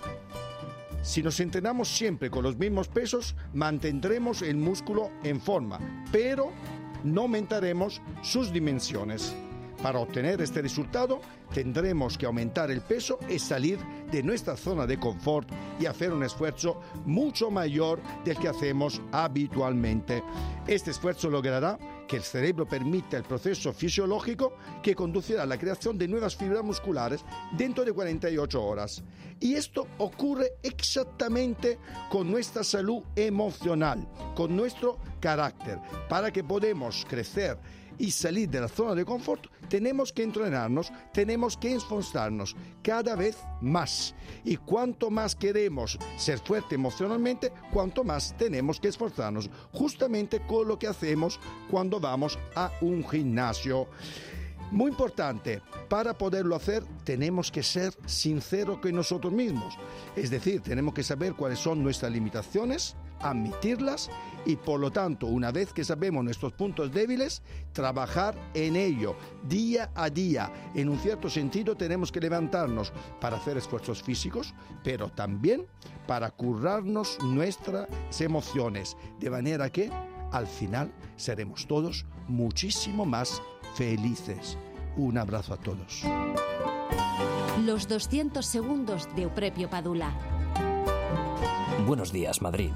[SPEAKER 18] Si nos entrenamos siempre con los mismos pesos, mantendremos el músculo en forma, pero no aumentaremos sus dimensiones. Para obtener este resultado, tendremos que aumentar el peso y salir de nuestra zona de confort y hacer un esfuerzo mucho mayor del que hacemos habitualmente. Este esfuerzo logrará que el cerebro permita el proceso fisiológico que conducirá a la creación de nuevas fibras musculares dentro de cuarenta y ocho horas. Y esto ocurre exactamente con nuestra salud emocional, con nuestro carácter. Para que podamos crecer y salir de la zona de confort, tenemos que entrenarnos, tenemos que esforzarnos cada vez más. Y cuanto más queremos ser fuertes emocionalmente, cuanto más tenemos que esforzarnos, justamente con lo que hacemos cuando vamos a un gimnasio. Muy importante, para poderlo hacer tenemos que ser sinceros con nosotros mismos. Es decir, tenemos que saber cuáles son nuestras limitaciones, admitirlas y por lo tanto, una vez que sabemos nuestros puntos débiles, trabajar en ello día a día. En un cierto sentido tenemos que levantarnos para hacer esfuerzos físicos, pero también para curarnos nuestras emociones, de manera que al final seremos todos muchísimo más felices. Un abrazo a todos.
[SPEAKER 12] Los doscientos segundos de Euprepio Padula.
[SPEAKER 7] Buenos días, Madrid.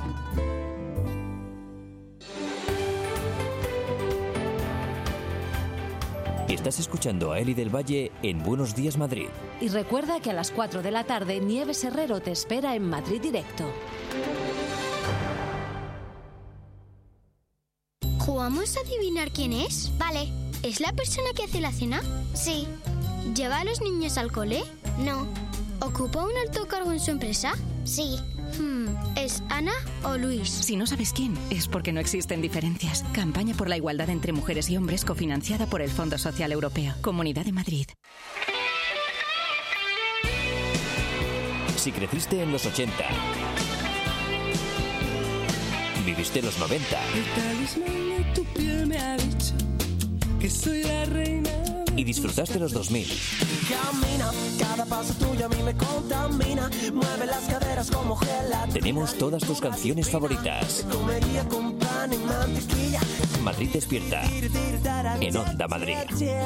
[SPEAKER 7] Estás escuchando a Eli del Valle en Buenos Días, Madrid.
[SPEAKER 12] Y recuerda que a las cuatro de la tarde Nieves Herrero te espera en Madrid Directo.
[SPEAKER 19] ¿Jugamos a adivinar quién es? Vale. ¿Es la persona que hace la cena? Sí. ¿Lleva a los niños al cole? No. ¿Ocupa un alto cargo en su empresa? Sí. Hmm. ¿Es Ana o Luis?
[SPEAKER 20] Si no sabes quién, es porque no existen diferencias. Campaña por la igualdad entre mujeres y hombres cofinanciada por el Fondo Social Europeo. Comunidad de Madrid.
[SPEAKER 7] Si creciste en los ochenta, viviste los noventa,
[SPEAKER 21] el talismán de tu piel me ha dicho que soy la reina
[SPEAKER 7] y disfrutaste los dos mil.
[SPEAKER 21] Camina, cada paso tuyo a mí me contamina, mueve las caderas como gelatina.
[SPEAKER 7] Tenemos todas tus canciones favoritas.
[SPEAKER 21] Comería con pan y mantequilla.
[SPEAKER 7] Madrid despierta en Onda Madrid.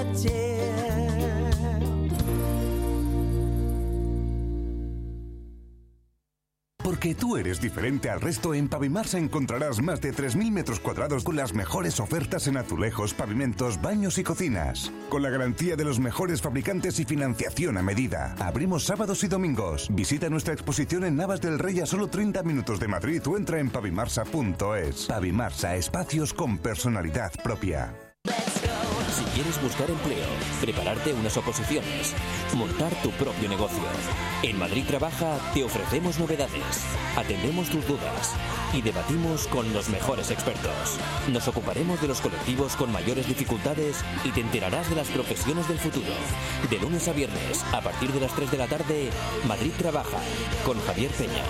[SPEAKER 22] Porque tú eres diferente al resto, en Pavimarsa encontrarás más de tres mil metros cuadrados con las mejores ofertas en azulejos, pavimentos, baños y cocinas. Con la garantía de los mejores fabricantes y financiación a medida. Abrimos sábados y domingos. Visita nuestra exposición en Navas del Rey a solo treinta minutos de Madrid o entra en pavimarsa punto es. Pavimarsa, espacios con personalidad propia.
[SPEAKER 7] Si quieres buscar empleo, prepararte unas oposiciones, montar tu propio negocio. En Madrid Trabaja te ofrecemos novedades, atendemos tus dudas y debatimos con los mejores expertos. Nos ocuparemos de los colectivos con mayores dificultades y te enterarás de las profesiones del futuro. De lunes a viernes, a partir de las tres de la tarde, Madrid Trabaja, con Javier Peña.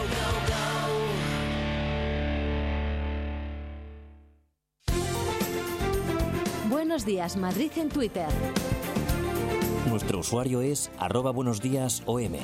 [SPEAKER 12] Buenos días, Madrid en Twitter.
[SPEAKER 7] Nuestro usuario es arroba buenos días O M.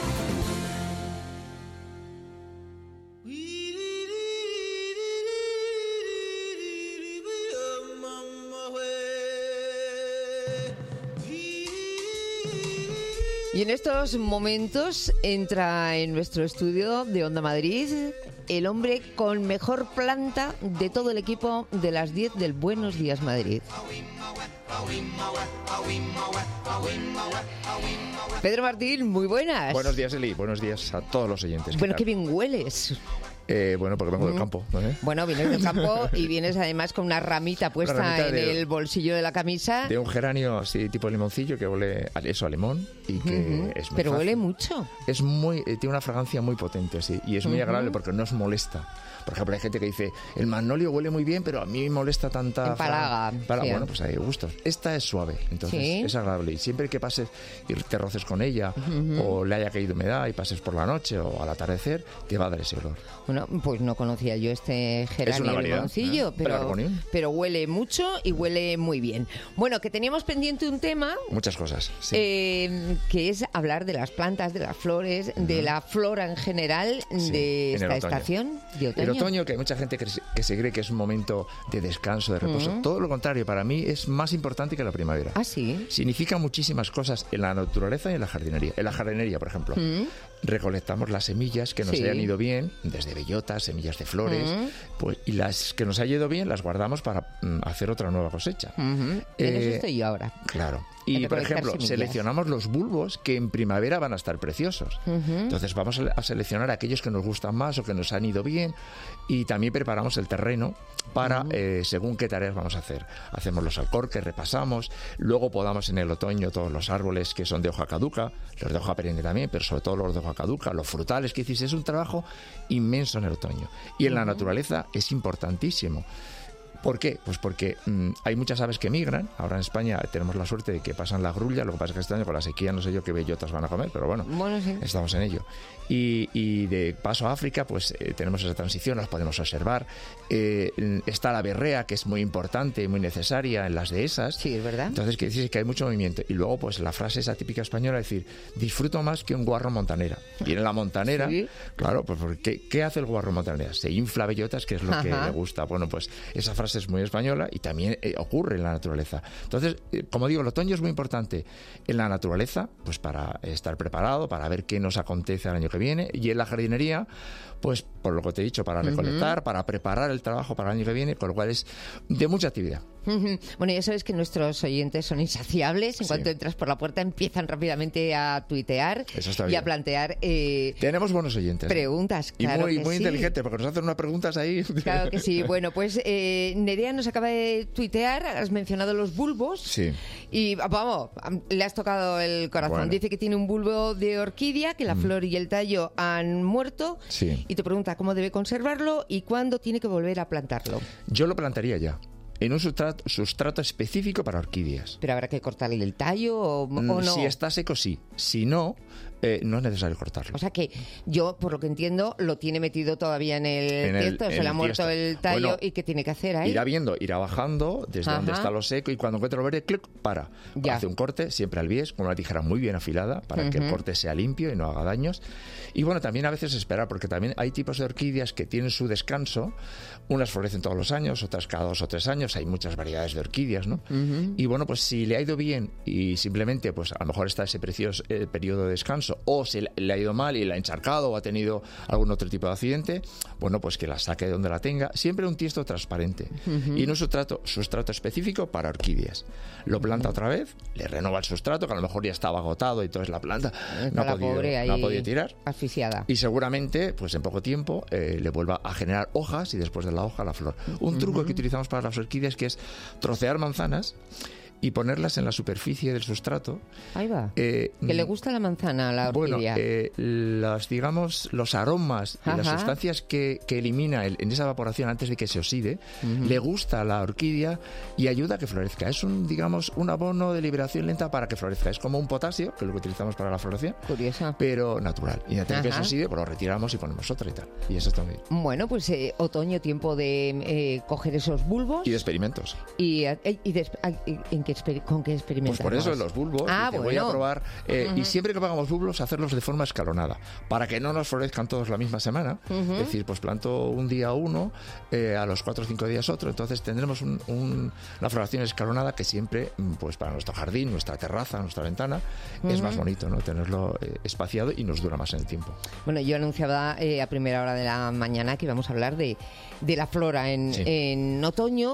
[SPEAKER 1] Y en estos momentos entra en nuestro estudio de Onda Madrid el hombre con mejor planta de todo el equipo de las diez del Buenos Días Madrid. Pedro Martín, muy buenas.
[SPEAKER 23] Buenos días, Eli. Buenos días a todos los oyentes.
[SPEAKER 1] Bueno, qué bien hueles.
[SPEAKER 23] Eh, bueno, porque vengo del campo, ¿no? ¿Eh?
[SPEAKER 1] Bueno, vienes del campo y vienes además con una ramita puesta una ramita en de, el bolsillo de la camisa.
[SPEAKER 23] De un geranio así tipo limoncillo que huele a eso, a limón y que uh-huh. es muy
[SPEAKER 1] Pero
[SPEAKER 23] fácil.
[SPEAKER 1] Huele mucho.
[SPEAKER 23] Es muy, tiene una fragancia muy potente, sí, y es muy uh-huh. agradable porque no os molesta. Por ejemplo, hay gente que dice, el magnolio huele muy bien, pero a mí me molesta tanta...
[SPEAKER 1] Empalaga.
[SPEAKER 23] Para, sí. Bueno, pues hay gustos. Esta es suave, entonces ¿sí? es agradable. Y siempre que pases y te roces con ella, uh-huh. o le haya caído humedad y pases por la noche o al atardecer, te va a dar ese olor.
[SPEAKER 1] Bueno, pues no conocía yo este geranio limoncillo, ¿eh? pero, pero huele mucho y huele muy bien. Bueno, que teníamos pendiente un tema...
[SPEAKER 23] Muchas cosas, sí.
[SPEAKER 1] Eh, que es hablar de las plantas, de las flores, uh-huh. de la flora en general
[SPEAKER 23] sí,
[SPEAKER 1] de
[SPEAKER 23] en
[SPEAKER 1] esta estación de otoño.
[SPEAKER 23] El otoño, que hay mucha gente que se, que se cree que es un momento de descanso, de reposo. Uh-huh. Todo lo contrario, para mí es más importante que la primavera.
[SPEAKER 1] ¿Ah, sí?
[SPEAKER 23] Significa muchísimas cosas en la naturaleza y en la jardinería. En la jardinería, por ejemplo, uh-huh. recolectamos las semillas que nos sí. hayan ido bien, desde bellotas, semillas de flores, uh-huh. pues, y las que nos hayan ido bien las guardamos para um, hacer otra nueva cosecha.
[SPEAKER 1] Uh-huh. Eh, en eso estoy yo ahora.
[SPEAKER 23] Claro. Y, por ejemplo, semillas. Seleccionamos los bulbos que en primavera van a estar preciosos. Uh-huh. Entonces vamos a seleccionar aquellos que nos gustan más o que nos han ido bien, y también preparamos el terreno para, uh-huh. eh, según qué tareas vamos a hacer. Hacemos los alcorques, repasamos, luego podamos en el otoño todos los árboles que son de hoja caduca, los de hoja perenne también, pero sobre todo los de hoja caduca, los frutales que hiciste. Es un trabajo inmenso en el otoño. Y en uh-huh. la naturaleza es importantísimo. ¿Por qué? Pues porque mmm, hay muchas aves que migran. Ahora en España tenemos la suerte de que pasan la grulla. Lo que pasa es que este año con la sequía no sé yo qué bellotas van a comer, pero bueno,
[SPEAKER 1] bueno sí.
[SPEAKER 23] estamos en ello. Y, y de paso a África, pues eh, tenemos esa transición, las podemos observar. Eh, está la berrea, que es muy importante y muy necesaria en las dehesas.
[SPEAKER 1] Sí, es verdad.
[SPEAKER 23] Entonces, que dices que hay mucho movimiento. Y luego, pues la frase esa típica española, es decir, disfruto más que un guarro montanera. Viene la montanera, ¿sí? Claro, pues ¿qué, ¿qué hace el guarro montanera? Se infla bellotas, que es lo Ajá. que le gusta. Bueno, pues esa frase además es muy española y también eh, ocurre en la naturaleza. Entonces, eh, como digo, el otoño es muy importante en la naturaleza, pues para estar preparado, para ver qué nos acontece el año que viene, y en la jardinería, pues por lo que te he dicho, para recolectar, uh-huh. para preparar el trabajo para el año que viene, con lo cual es de mucha actividad.
[SPEAKER 1] Uh-huh. Bueno, ya sabes que nuestros oyentes son insaciables. En sí. cuanto entras por la puerta empiezan rápidamente a tuitear y a plantear eh,
[SPEAKER 23] tenemos buenos oyentes
[SPEAKER 1] preguntas, claro,
[SPEAKER 23] y muy,
[SPEAKER 1] que
[SPEAKER 23] muy
[SPEAKER 1] sí.
[SPEAKER 23] inteligentes, porque nos hacen unas preguntas ahí.
[SPEAKER 1] Claro que sí. Bueno, pues eh, Nerea nos acaba de tuitear, has mencionado los bulbos
[SPEAKER 23] sí.
[SPEAKER 1] y vamos, le has tocado el corazón. Bueno. Dice que tiene un bulbo de orquídea, que la mm. flor y el tallo han muerto
[SPEAKER 23] sí.
[SPEAKER 1] y te pregunta cómo debe conservarlo y cuándo tiene que volver a plantarlo.
[SPEAKER 23] Yo lo plantaría ya, en un sustrato, sustrato específico para orquídeas.
[SPEAKER 1] ¿Pero habrá que cortarle el tallo o, o no?
[SPEAKER 23] Si está seco, sí. Si no, eh, no es necesario cortarlo.
[SPEAKER 1] O sea que yo, por lo que entiendo, lo tiene metido todavía en el en tiesto, el, se le ha muerto tiesto. el tallo. Bueno, ¿y qué tiene que hacer ahí?
[SPEAKER 23] Irá viendo, irá bajando desde Ajá. donde está lo seco y cuando encuentre lo verde, clic, para. Ya. Hace un corte, siempre al bies, con una tijera muy bien afilada para uh-huh. que el corte sea limpio y no haga daños. Y bueno, también a veces esperar, porque también hay tipos de orquídeas que tienen su descanso. Unas florecen todos los años, otras cada dos o tres años. Hay muchas variedades de orquídeas, ¿no? Uh-huh. Y bueno, pues si le ha ido bien y simplemente, pues a lo mejor está ese precioso eh, periodo de descanso, o se le ha ido mal y la ha encharcado o ha tenido algún otro tipo de accidente, bueno, pues que la saque de donde la tenga. Siempre un tiesto transparente. Uh-huh. Y en un sustrato, sustrato específico para orquídeas. Lo planta uh-huh. otra vez, le renova el sustrato, que a lo mejor ya estaba agotado y entonces la planta no ha, podido, no ha podido tirar.
[SPEAKER 1] Asfixiada.
[SPEAKER 23] Y seguramente, pues en poco tiempo, eh, le vuelva a generar hojas y después de la hoja la flor. Un truco uh-huh. que utilizamos para las orquídeas, que es trocear manzanas y ponerlas en la superficie del sustrato.
[SPEAKER 1] Ahí va. Eh, que le gusta la manzana a la orquídea.
[SPEAKER 23] Bueno, eh, los, digamos, los aromas y las sustancias que, que elimina el, en esa evaporación antes de que se oxide, uh-huh. le gusta a la orquídea y ayuda a que florezca. Es un, digamos, un abono de liberación lenta para que florezca. Es como un potasio, que es lo que utilizamos para la floración.
[SPEAKER 1] Curiosa.
[SPEAKER 23] Pero natural. Y antes de que se oxide, pues lo retiramos y ponemos otra y tal. Y eso está muy bien.
[SPEAKER 1] Bueno, pues eh, otoño, tiempo de eh, coger esos bulbos.
[SPEAKER 23] Y de experimentos.
[SPEAKER 1] Y, y, y de, ¿en qué ¿Con qué experimentamos?
[SPEAKER 23] Pues por eso los bulbos,
[SPEAKER 1] ah,
[SPEAKER 23] te
[SPEAKER 1] bueno.
[SPEAKER 23] voy a probar, eh,
[SPEAKER 1] uh-huh.
[SPEAKER 23] y siempre que pongamos bulbos, hacerlos de forma escalonada, para que no nos florezcan todos la misma semana. Uh-huh. Es decir, pues planto un día uno, eh, a los cuatro o cinco días otro, entonces tendremos un, un, una floración escalonada que siempre, pues para nuestro jardín, nuestra terraza, nuestra ventana, uh-huh. es más bonito, ¿no? Tenerlo eh, espaciado y nos dura más en el tiempo.
[SPEAKER 1] Bueno, yo anunciaba eh, a primera hora de la mañana que íbamos a hablar de, de la flora en, sí. en otoño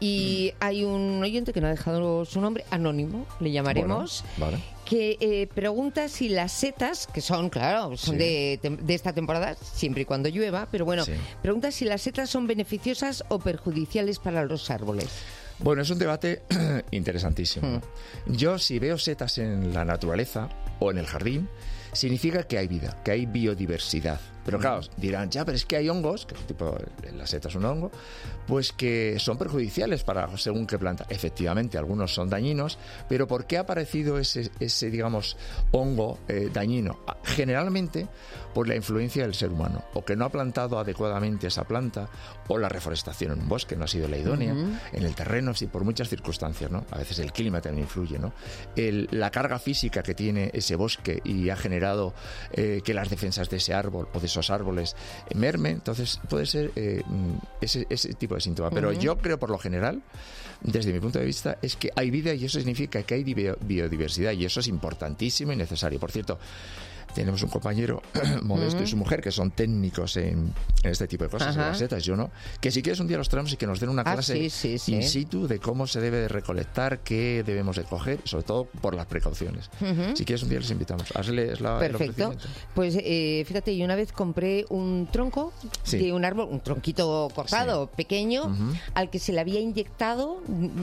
[SPEAKER 1] y mm. hay un oyente que no ha dejado su nombre, anónimo, le llamaremos,
[SPEAKER 23] bueno, vale.
[SPEAKER 1] que eh, pregunta si las setas, que son, claro, son sí. de, de esta temporada, siempre y cuando llueva, pero bueno, sí. pregunta si las setas son beneficiosas o perjudiciales para los árboles.
[SPEAKER 23] Bueno, es un debate interesantísimo. Mm. Yo, si veo setas en la naturaleza o en el jardín, significa que hay vida, que hay biodiversidad. Pero claro, dirán, ya, pero es que hay hongos, que tipo, la seta es un hongo, pues que son perjudiciales para según qué planta. Efectivamente, algunos son dañinos, pero ¿por qué ha aparecido ese, ese digamos, hongo eh, dañino? Generalmente por la influencia del ser humano, o que no ha plantado adecuadamente esa planta, o la reforestación en un bosque no ha sido la idónea, uh-huh. en el terreno, sí, por muchas circunstancias, ¿no? A veces el clima también influye, ¿no? El, la carga física que tiene ese bosque y ha generado eh, que las defensas de ese árbol o de esos árboles eh, mermen, entonces puede ser eh, ese, ese tipo de síntoma. Pero uh-huh. yo creo, por lo general, desde mi punto de vista, es que hay vida y eso significa que hay biodiversidad y eso es importantísimo y necesario. Por cierto, tenemos un compañero Modesto uh-huh. y su mujer que son técnicos en, en este tipo de cosas, uh-huh. de las setas, yo no, que si quieres un día los traemos y que nos den una clase
[SPEAKER 1] ah, sí, sí, sí.
[SPEAKER 23] in situ de cómo se debe de recolectar, qué debemos de coger, sobre todo por las precauciones. Uh-huh. Si quieres un día les invitamos. Hazles la,
[SPEAKER 1] Perfecto. Pues eh, fíjate, yo una vez compré un tronco sí. de un árbol, un tronquito cortado, sí. pequeño, uh-huh. al que se le había inyectado,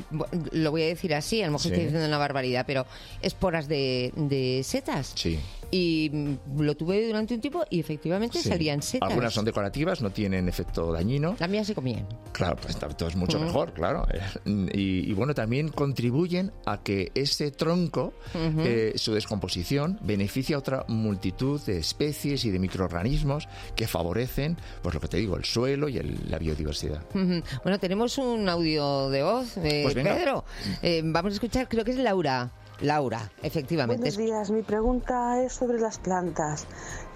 [SPEAKER 1] lo voy a decir así, a lo mejor sí. estoy diciendo una barbaridad, pero esporas de, de setas.
[SPEAKER 23] Sí.
[SPEAKER 1] Y lo tuve durante un tiempo y efectivamente sí. salían setas.
[SPEAKER 23] Algunas son decorativas, no tienen efecto dañino.
[SPEAKER 1] Las mías se comían.
[SPEAKER 23] Claro, pues todo es mucho uh-huh. mejor, claro. Y, y bueno, también contribuyen a que ese tronco, uh-huh. eh, su descomposición, beneficia a otra multitud de especies y de microorganismos que favorecen, pues lo que te digo, el suelo y el, la biodiversidad.
[SPEAKER 1] Uh-huh. Bueno, tenemos un audio de voz de
[SPEAKER 23] pues
[SPEAKER 1] Pedro. Eh, vamos a escuchar, creo que es Laura. Laura, efectivamente.
[SPEAKER 2] Buenos días, mi pregunta es sobre las plantas.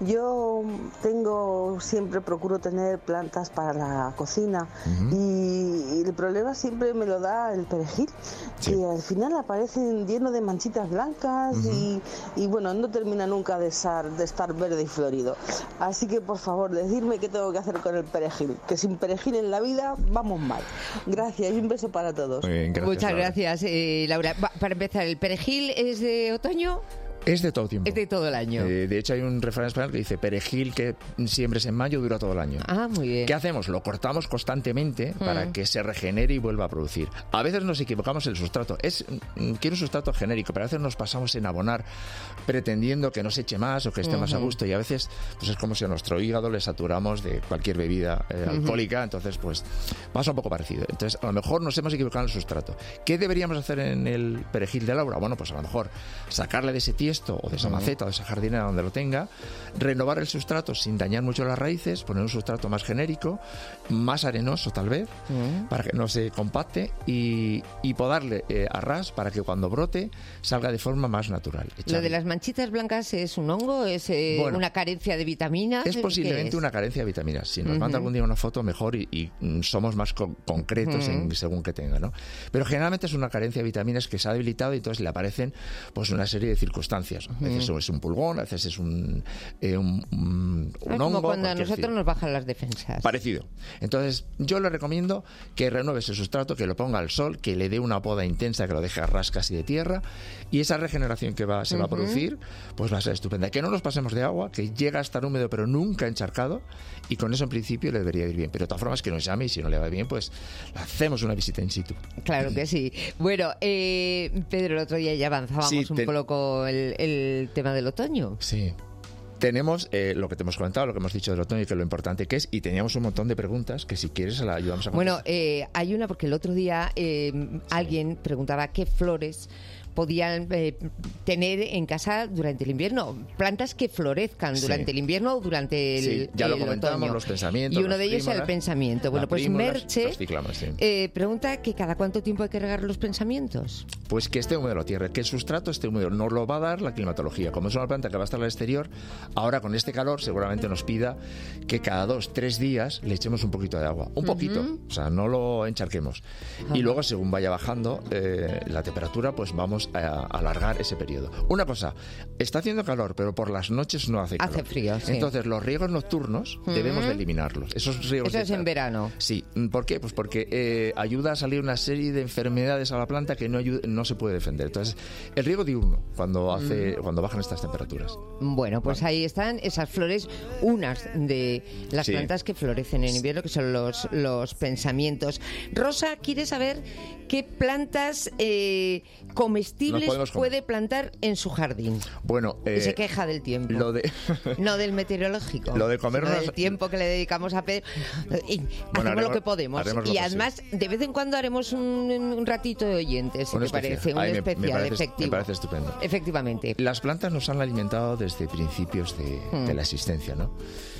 [SPEAKER 2] Yo tengo, siempre procuro tener plantas para la cocina uh-huh. y, y el problema siempre me lo da el perejil, sí. que al final aparecen lleno de manchitas blancas uh-huh. y, y bueno, no termina nunca de estar, de estar verde y florido. Así que por favor, decidme qué tengo que hacer con el perejil, que sin perejil en la vida vamos mal. Gracias y un beso para todos.
[SPEAKER 23] Muy bien, gracias,
[SPEAKER 1] Muchas
[SPEAKER 23] Laura.
[SPEAKER 1] gracias, eh, Laura. Va, para empezar, ¿el perejil es de otoño?
[SPEAKER 23] Es de todo tiempo.
[SPEAKER 1] Es de todo el año.
[SPEAKER 23] Eh, de hecho, hay un refrán español que dice: perejil que siembres en mayo dura todo el año.
[SPEAKER 1] Ah, muy bien.
[SPEAKER 23] ¿Qué hacemos? Lo cortamos constantemente mm. para que se regenere y vuelva a producir. A veces nos equivocamos en el sustrato. Es, quiero un sustrato genérico, pero a veces nos pasamos en abonar pretendiendo que nos eche más o que esté uh-huh. más a gusto, y a veces pues es como si a nuestro hígado le saturamos de cualquier bebida eh, uh-huh. alcohólica. Entonces, pues pasa un poco parecido. Entonces, a lo mejor nos hemos equivocado en el sustrato. ¿Qué deberíamos hacer en el perejil de Laura? Bueno, pues a lo mejor sacarle de ese tiesto o de esa maceta o de esa jardinera donde lo tenga, renovar el sustrato sin dañar mucho las raíces, poner un sustrato más genérico, más arenoso tal vez, uh-huh. para que no se compacte, y, y podarle eh, a ras para que cuando brote salga de forma más natural. Echarle.
[SPEAKER 1] ¿Lo de las manchitas blancas es un hongo? ¿Es eh, bueno, una carencia de vitaminas?
[SPEAKER 23] Es posiblemente
[SPEAKER 1] es?
[SPEAKER 23] una carencia de vitaminas. Si nos
[SPEAKER 1] uh-huh.
[SPEAKER 23] manda algún día una foto, mejor, y, y somos más con, concretos uh-huh. en, según que tenga, ¿no? Pero generalmente es una carencia de vitaminas que se ha debilitado y entonces le aparecen pues una serie de circunstancias. A veces uh-huh. es un pulgón, a veces es un, eh, un, un, un
[SPEAKER 1] es
[SPEAKER 23] hongo.
[SPEAKER 1] Como cuando a nosotros
[SPEAKER 23] decir.
[SPEAKER 1] nos bajan las defensas.
[SPEAKER 23] Parecido. Entonces, yo le recomiendo que renueve ese sustrato, que lo ponga al sol, que le dé una poda intensa, que lo deje a ras casi de tierra, y esa regeneración que va, se uh-huh. va a producir, pues va a ser estupenda. Que no nos pasemos de agua, que llega a estar húmedo pero nunca encharcado, y con eso en principio le debería ir bien. Pero de todas formas que nos llame, y si no le va bien, pues hacemos una visita in situ.
[SPEAKER 1] Claro que sí. Bueno, eh, Pedro, el otro día ya avanzábamos sí, te... un poco el, el tema del otoño.
[SPEAKER 23] Sí. Tenemos eh, lo que te hemos comentado, lo que hemos dicho del otoño y que lo importante que es, y teníamos un montón de preguntas que si quieres la ayudamos a contestar.
[SPEAKER 1] Bueno, eh, hay una porque el otro día eh, sí. alguien preguntaba qué flores podían eh, tener en casa durante el invierno, plantas que florezcan sí. durante el invierno o durante el,
[SPEAKER 23] sí, ya
[SPEAKER 1] el
[SPEAKER 23] lo comentamos,
[SPEAKER 1] otoño.
[SPEAKER 23] Los pensamientos,
[SPEAKER 1] y uno de ellos es el pensamiento. Bueno, pues
[SPEAKER 23] prímulas,
[SPEAKER 1] Merche
[SPEAKER 23] ciclamas, sí.
[SPEAKER 1] eh, pregunta que cada cuánto tiempo hay que regar los pensamientos.
[SPEAKER 23] Pues que esté húmedo la tierra, que el sustrato esté húmedo. Nos lo va a dar la climatología. Como es una planta que va a estar al exterior, ahora con este calor seguramente nos pida que cada dos, tres días le echemos un poquito de agua. Un poquito, uh-huh. o sea, no lo encharquemos. Uh-huh. Y luego, según vaya bajando eh, la temperatura, pues vamos a alargar ese periodo. Una cosa, está haciendo calor, pero por las noches no hace calor.
[SPEAKER 1] Hace frío, sí.
[SPEAKER 23] Entonces, los riegos nocturnos uh-huh. debemos de eliminarlos. Esos riegos
[SPEAKER 1] Eso es en verano.
[SPEAKER 23] Sí. ¿Por qué? Pues porque eh, ayuda a salir una serie de enfermedades a la planta que no, ayuda, no se puede defender. Entonces, el riego diurno, cuando, hace, uh-huh. cuando bajan estas temperaturas.
[SPEAKER 1] Bueno, pues vale. ahí están esas flores, unas de las sí. plantas que florecen en invierno, que son los, los pensamientos. Rosa quiere saber qué plantas eh, comestibles puede plantar en su jardín.
[SPEAKER 23] Bueno, eh,
[SPEAKER 1] y se queja del tiempo.
[SPEAKER 23] Lo de...
[SPEAKER 1] no del meteorológico.
[SPEAKER 23] Lo de comernos...
[SPEAKER 1] Sino del tiempo que le dedicamos a Pedro. Y bueno, hacemos haremos, lo que podemos. Y además, de vez en cuando haremos un, un ratito de oyentes, si te parece. Un Ay, especial,
[SPEAKER 23] me parece,
[SPEAKER 1] efectivo.
[SPEAKER 23] Me parece estupendo.
[SPEAKER 1] Efectivamente.
[SPEAKER 23] Las plantas nos han alimentado desde principios de, hmm. de la existencia, ¿no?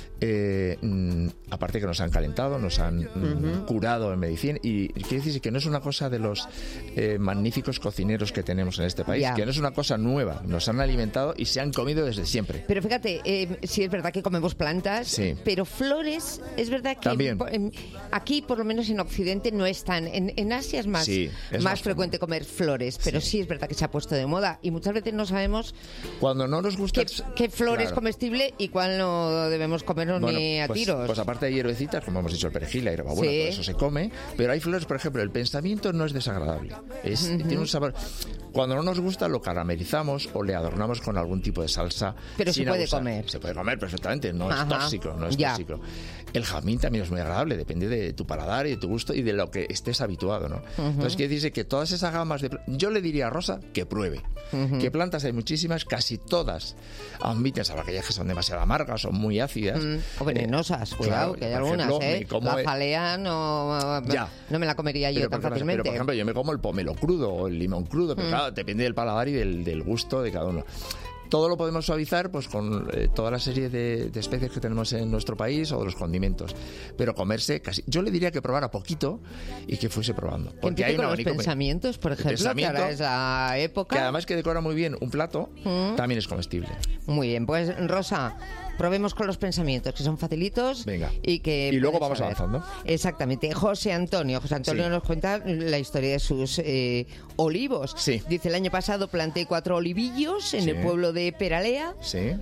[SPEAKER 23] Eh, mm, aparte que nos han calentado, nos han uh-huh. curado en medicina, y quiere decir que no es una cosa de los eh, magníficos cocineros que tenemos en este país, yeah. que no es una cosa nueva, nos han alimentado y se han comido desde siempre.
[SPEAKER 1] Pero fíjate, eh, sí es verdad que comemos plantas,
[SPEAKER 23] sí.
[SPEAKER 1] pero flores, es verdad que
[SPEAKER 23] También.
[SPEAKER 1] En, aquí, por lo menos en Occidente, no están. En, en Asia es más,
[SPEAKER 23] sí, es
[SPEAKER 1] más,
[SPEAKER 23] más
[SPEAKER 1] frecuente comer flores, pero sí. sí es verdad que se ha puesto de moda y muchas veces no sabemos
[SPEAKER 23] cuando no nos gusta
[SPEAKER 1] qué, qué flor claro. es comestible y cuál no debemos comer. Bueno, ni a
[SPEAKER 23] pues,
[SPEAKER 1] tiros.
[SPEAKER 23] Pues aparte de hierbecitas, como hemos dicho, el perejil, la hierbabuena, sí. todo eso se come, pero hay flores, por ejemplo, el pensamiento no es desagradable. Es, uh-huh. Tiene un sabor... Cuando no nos gusta, lo caramelizamos o le adornamos con algún tipo de salsa.
[SPEAKER 1] Pero se puede
[SPEAKER 23] abusar.
[SPEAKER 1] comer.
[SPEAKER 23] Se puede comer perfectamente, no
[SPEAKER 1] Ajá.
[SPEAKER 23] es tóxico, no es
[SPEAKER 1] ya.
[SPEAKER 23] tóxico. El jazmín también es muy agradable, depende de tu paladar y de tu gusto y de lo que estés habituado, ¿no? Uh-huh. Entonces, quiere decir que todas esas gamas de... Yo le diría a Rosa que pruebe. Uh-huh. Que plantas hay muchísimas, casi todas admiten, salvo aquellas que son demasiado amargas o muy ácidas.
[SPEAKER 1] Mm, o venenosas, eh, cuidado, claro, que hay algunas, ejemplo, ¿eh? La el... jalea no, ya. no me la comería yo
[SPEAKER 23] pero,
[SPEAKER 1] tan
[SPEAKER 23] pero,
[SPEAKER 1] fácilmente.
[SPEAKER 23] Pero, por ejemplo, yo me como el pomelo crudo o el limón crudo, pero mm. claro, depende del paladar y del, del gusto de cada uno. todo lo podemos suavizar pues con eh, toda la serie de, de especies que tenemos en nuestro país o de los condimentos. Pero comerse casi... Yo le diría que probara poquito y que fuese probando.
[SPEAKER 1] Porque hay con los pensamientos, por ejemplo,
[SPEAKER 23] pensamiento,
[SPEAKER 1] que ahora es la época.
[SPEAKER 23] Que además que decora muy bien un plato, mm. también es comestible.
[SPEAKER 1] Muy bien, pues Rosa, probemos con los pensamientos, que son facilitos.
[SPEAKER 23] Venga.
[SPEAKER 1] Y que
[SPEAKER 23] y luego vamos
[SPEAKER 1] saber.
[SPEAKER 23] avanzando.
[SPEAKER 1] Exactamente. José Antonio. José Antonio sí. nos cuenta la historia de sus eh, olivos.
[SPEAKER 23] Sí.
[SPEAKER 1] Dice, el año pasado planté cuatro olivillos en
[SPEAKER 23] sí.
[SPEAKER 1] el pueblo de Peralea.
[SPEAKER 23] Sí.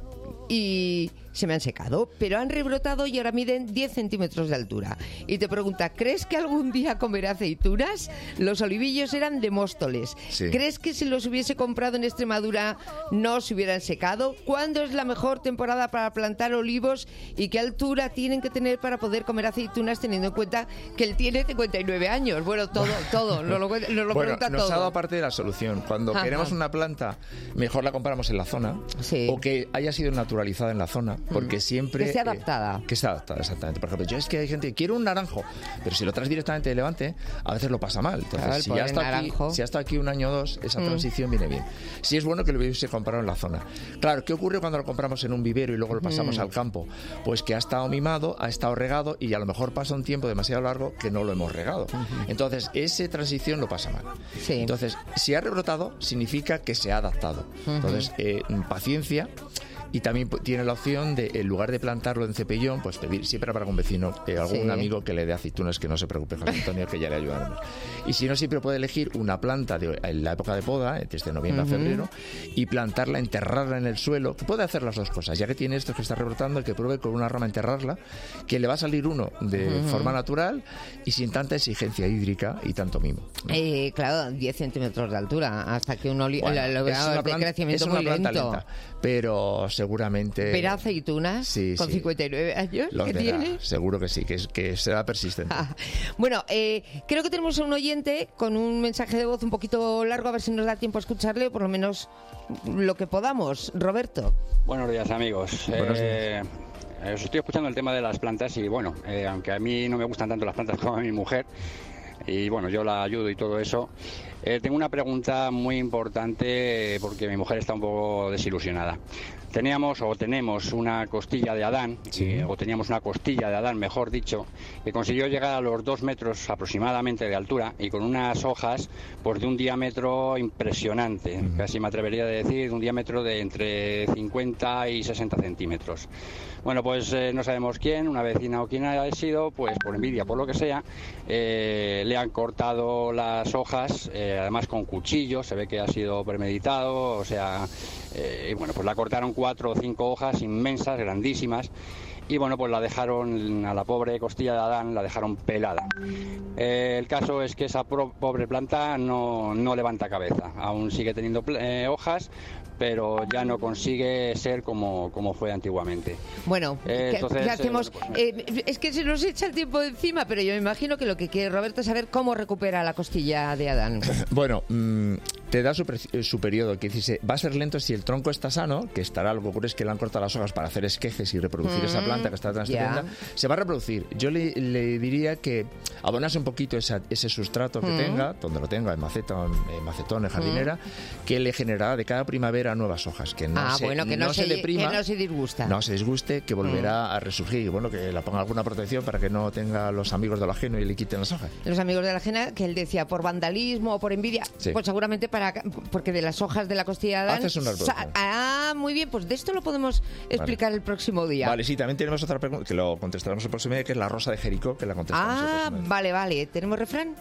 [SPEAKER 1] Y se me han secado, pero han rebrotado y ahora miden diez centímetros de altura. Y te pregunta, ¿crees que algún día comeré aceitunas? Los olivillos eran de Móstoles.
[SPEAKER 23] Sí.
[SPEAKER 1] ¿Crees que si los hubiese comprado en Extremadura no se hubieran secado? ¿Cuándo es la mejor temporada para plantar olivos y qué altura tienen que tener para poder comer aceitunas, teniendo en cuenta que él tiene cincuenta y nueve años? Bueno, todo, todo, nos lo, nos lo
[SPEAKER 23] bueno,
[SPEAKER 1] pregunta
[SPEAKER 23] nos
[SPEAKER 1] todo.
[SPEAKER 23] ha dado parte de la solución. Cuando Ajá. queremos una planta, mejor la compramos en la zona,
[SPEAKER 1] sí.
[SPEAKER 23] o que haya sido naturalizada en la zona, porque mm. siempre...
[SPEAKER 1] Que sea adaptada.
[SPEAKER 23] Eh, que sea adaptada, exactamente. Por ejemplo, yo es que hay gente que quiere un naranjo, pero si lo traes directamente de Levante, a veces lo pasa mal. Entonces, claro, si, ya está aquí, si ha estado aquí un año o dos, esa mm. transición viene bien. Sí es bueno que lo hubiese comprado en la zona. Claro, ¿qué ocurre cuando lo compramos en un vivero y luego lo pasamos mm. al campo? Pues que ha estado mimado, ha estado regado y a lo mejor pasa un tiempo demasiado largo que no lo hemos regado. Uh-huh. Entonces, esa transición lo pasa mal.
[SPEAKER 1] Sí.
[SPEAKER 23] Entonces, si ha rebrotado, significa que se ha adaptado. Uh-huh. Entonces, eh, paciencia. Y también tiene la opción de, en lugar de plantarlo en cepellón, pues pedir siempre para algún vecino, eh, algún sí. amigo que le dé aceitunas, que no se preocupe, José Antonio, que ya le ayudaremos. Y si no, siempre puede elegir una planta de, en la época de poda, desde noviembre uh-huh. a febrero, y plantarla, enterrarla en el suelo, que puede hacer las dos cosas. Ya que tiene esto que está rebrotando, que pruebe con una rama enterrarla, que le va a salir uno de uh-huh. forma natural y sin tanta exigencia hídrica y tanto mimo, ¿no?
[SPEAKER 1] Eh, claro, diez centímetros de altura, hasta que uno li-
[SPEAKER 23] bueno,
[SPEAKER 1] lo vea de
[SPEAKER 23] plan-
[SPEAKER 1] crecimiento
[SPEAKER 23] es una
[SPEAKER 1] muy
[SPEAKER 23] planta
[SPEAKER 1] lento.
[SPEAKER 23] lenta, pero seguramente...
[SPEAKER 1] ¿Pero aceitunas
[SPEAKER 23] sí,
[SPEAKER 1] con
[SPEAKER 23] sí.
[SPEAKER 1] cincuenta y nueve años?
[SPEAKER 23] Los
[SPEAKER 1] ¿Qué
[SPEAKER 23] verá,
[SPEAKER 1] tiene?
[SPEAKER 23] seguro que sí, que, es, que será persistente.
[SPEAKER 1] Ah, bueno, eh, creo que tenemos a un oyente con un mensaje de voz un poquito largo, a ver si nos da tiempo a escucharle, o por lo menos lo que podamos. Roberto.
[SPEAKER 3] Buenos días, amigos.
[SPEAKER 23] Buenos
[SPEAKER 3] eh,
[SPEAKER 23] días.
[SPEAKER 3] Os estoy escuchando el tema de las plantas y bueno, eh, aunque a mí no me gustan tanto las plantas como a mi mujer, y bueno, yo la ayudo y todo eso, eh, tengo una pregunta muy importante porque mi mujer está un poco desilusionada. Teníamos o tenemos una costilla de Adán,
[SPEAKER 23] sí.
[SPEAKER 3] eh, o teníamos una costilla de Adán, mejor dicho, que consiguió llegar a los dos metros aproximadamente de altura y con unas hojas pues de un diámetro impresionante, uh-huh. casi me atrevería a decir, de un diámetro de entre cincuenta y sesenta centímetros. Bueno, pues eh, no sabemos quién, una vecina o quién ha sido, pues por envidia, por lo que sea, eh, le han cortado las hojas, eh, además con cuchillo, se ve que ha sido premeditado, o sea, eh, y bueno, pues la cortaron cuatro o cinco hojas inmensas, grandísimas, y bueno, pues la dejaron, a la pobre costilla de Adán, la dejaron pelada. Eh, el caso es que esa pro- pobre planta no, no levanta cabeza, aún sigue teniendo eh, hojas, pero ya no consigue ser como, como fue antiguamente.
[SPEAKER 1] Bueno,
[SPEAKER 3] eh,
[SPEAKER 1] ¿qué,
[SPEAKER 3] entonces,
[SPEAKER 1] ¿qué hacemos?
[SPEAKER 3] Eh, pues,
[SPEAKER 1] eh, es que se nos echa el tiempo encima, pero yo me imagino que lo que quiere Roberto es saber cómo recupera la costilla de Adán.
[SPEAKER 23] Bueno, mmm, te da su, pre- su periodo, que dice, va a ser lento si el tronco está sano, que estará, lo que ocurre es que le han cortado las hojas para hacer esquejes y reproducir mm, esa planta que está tan estupenda, se va a reproducir. Yo le, le diría que abonase un poquito esa, ese sustrato que mm. tenga, donde lo tenga, en maceta, en macetón, en jardinera, mm. que le generará de cada primavera nuevas hojas, que no
[SPEAKER 1] ah,
[SPEAKER 23] se,
[SPEAKER 1] bueno, que no,
[SPEAKER 23] no
[SPEAKER 1] se,
[SPEAKER 23] se deprima,
[SPEAKER 1] que no se disgusta.
[SPEAKER 23] No se disguste, que volverá mm. a resurgir, y bueno, que la ponga alguna protección para que no tenga los amigos de lo ajeno y le quiten las hojas.
[SPEAKER 1] Los amigos de la ajena, que él decía, por vandalismo o por envidia, sí. pues seguramente para porque de las hojas de la costilla de Adán...
[SPEAKER 23] Haces una
[SPEAKER 1] sa- Ah, muy bien, pues de esto lo podemos explicar vale. el próximo día.
[SPEAKER 23] Vale, sí, también tenemos otra pregunta, que lo contestaremos el próximo día, que es la rosa de Jericó, que la contestamos
[SPEAKER 1] ah,
[SPEAKER 23] el próximo día.
[SPEAKER 1] vale, vale. ¿Tenemos refrán?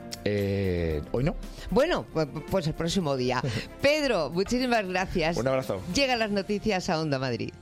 [SPEAKER 23] Eh, hoy no.
[SPEAKER 1] Bueno, pues, pues el próximo día. Pedro, muchísimas gracias.
[SPEAKER 23] Un abrazo.
[SPEAKER 1] Llegan las noticias a Onda Madrid.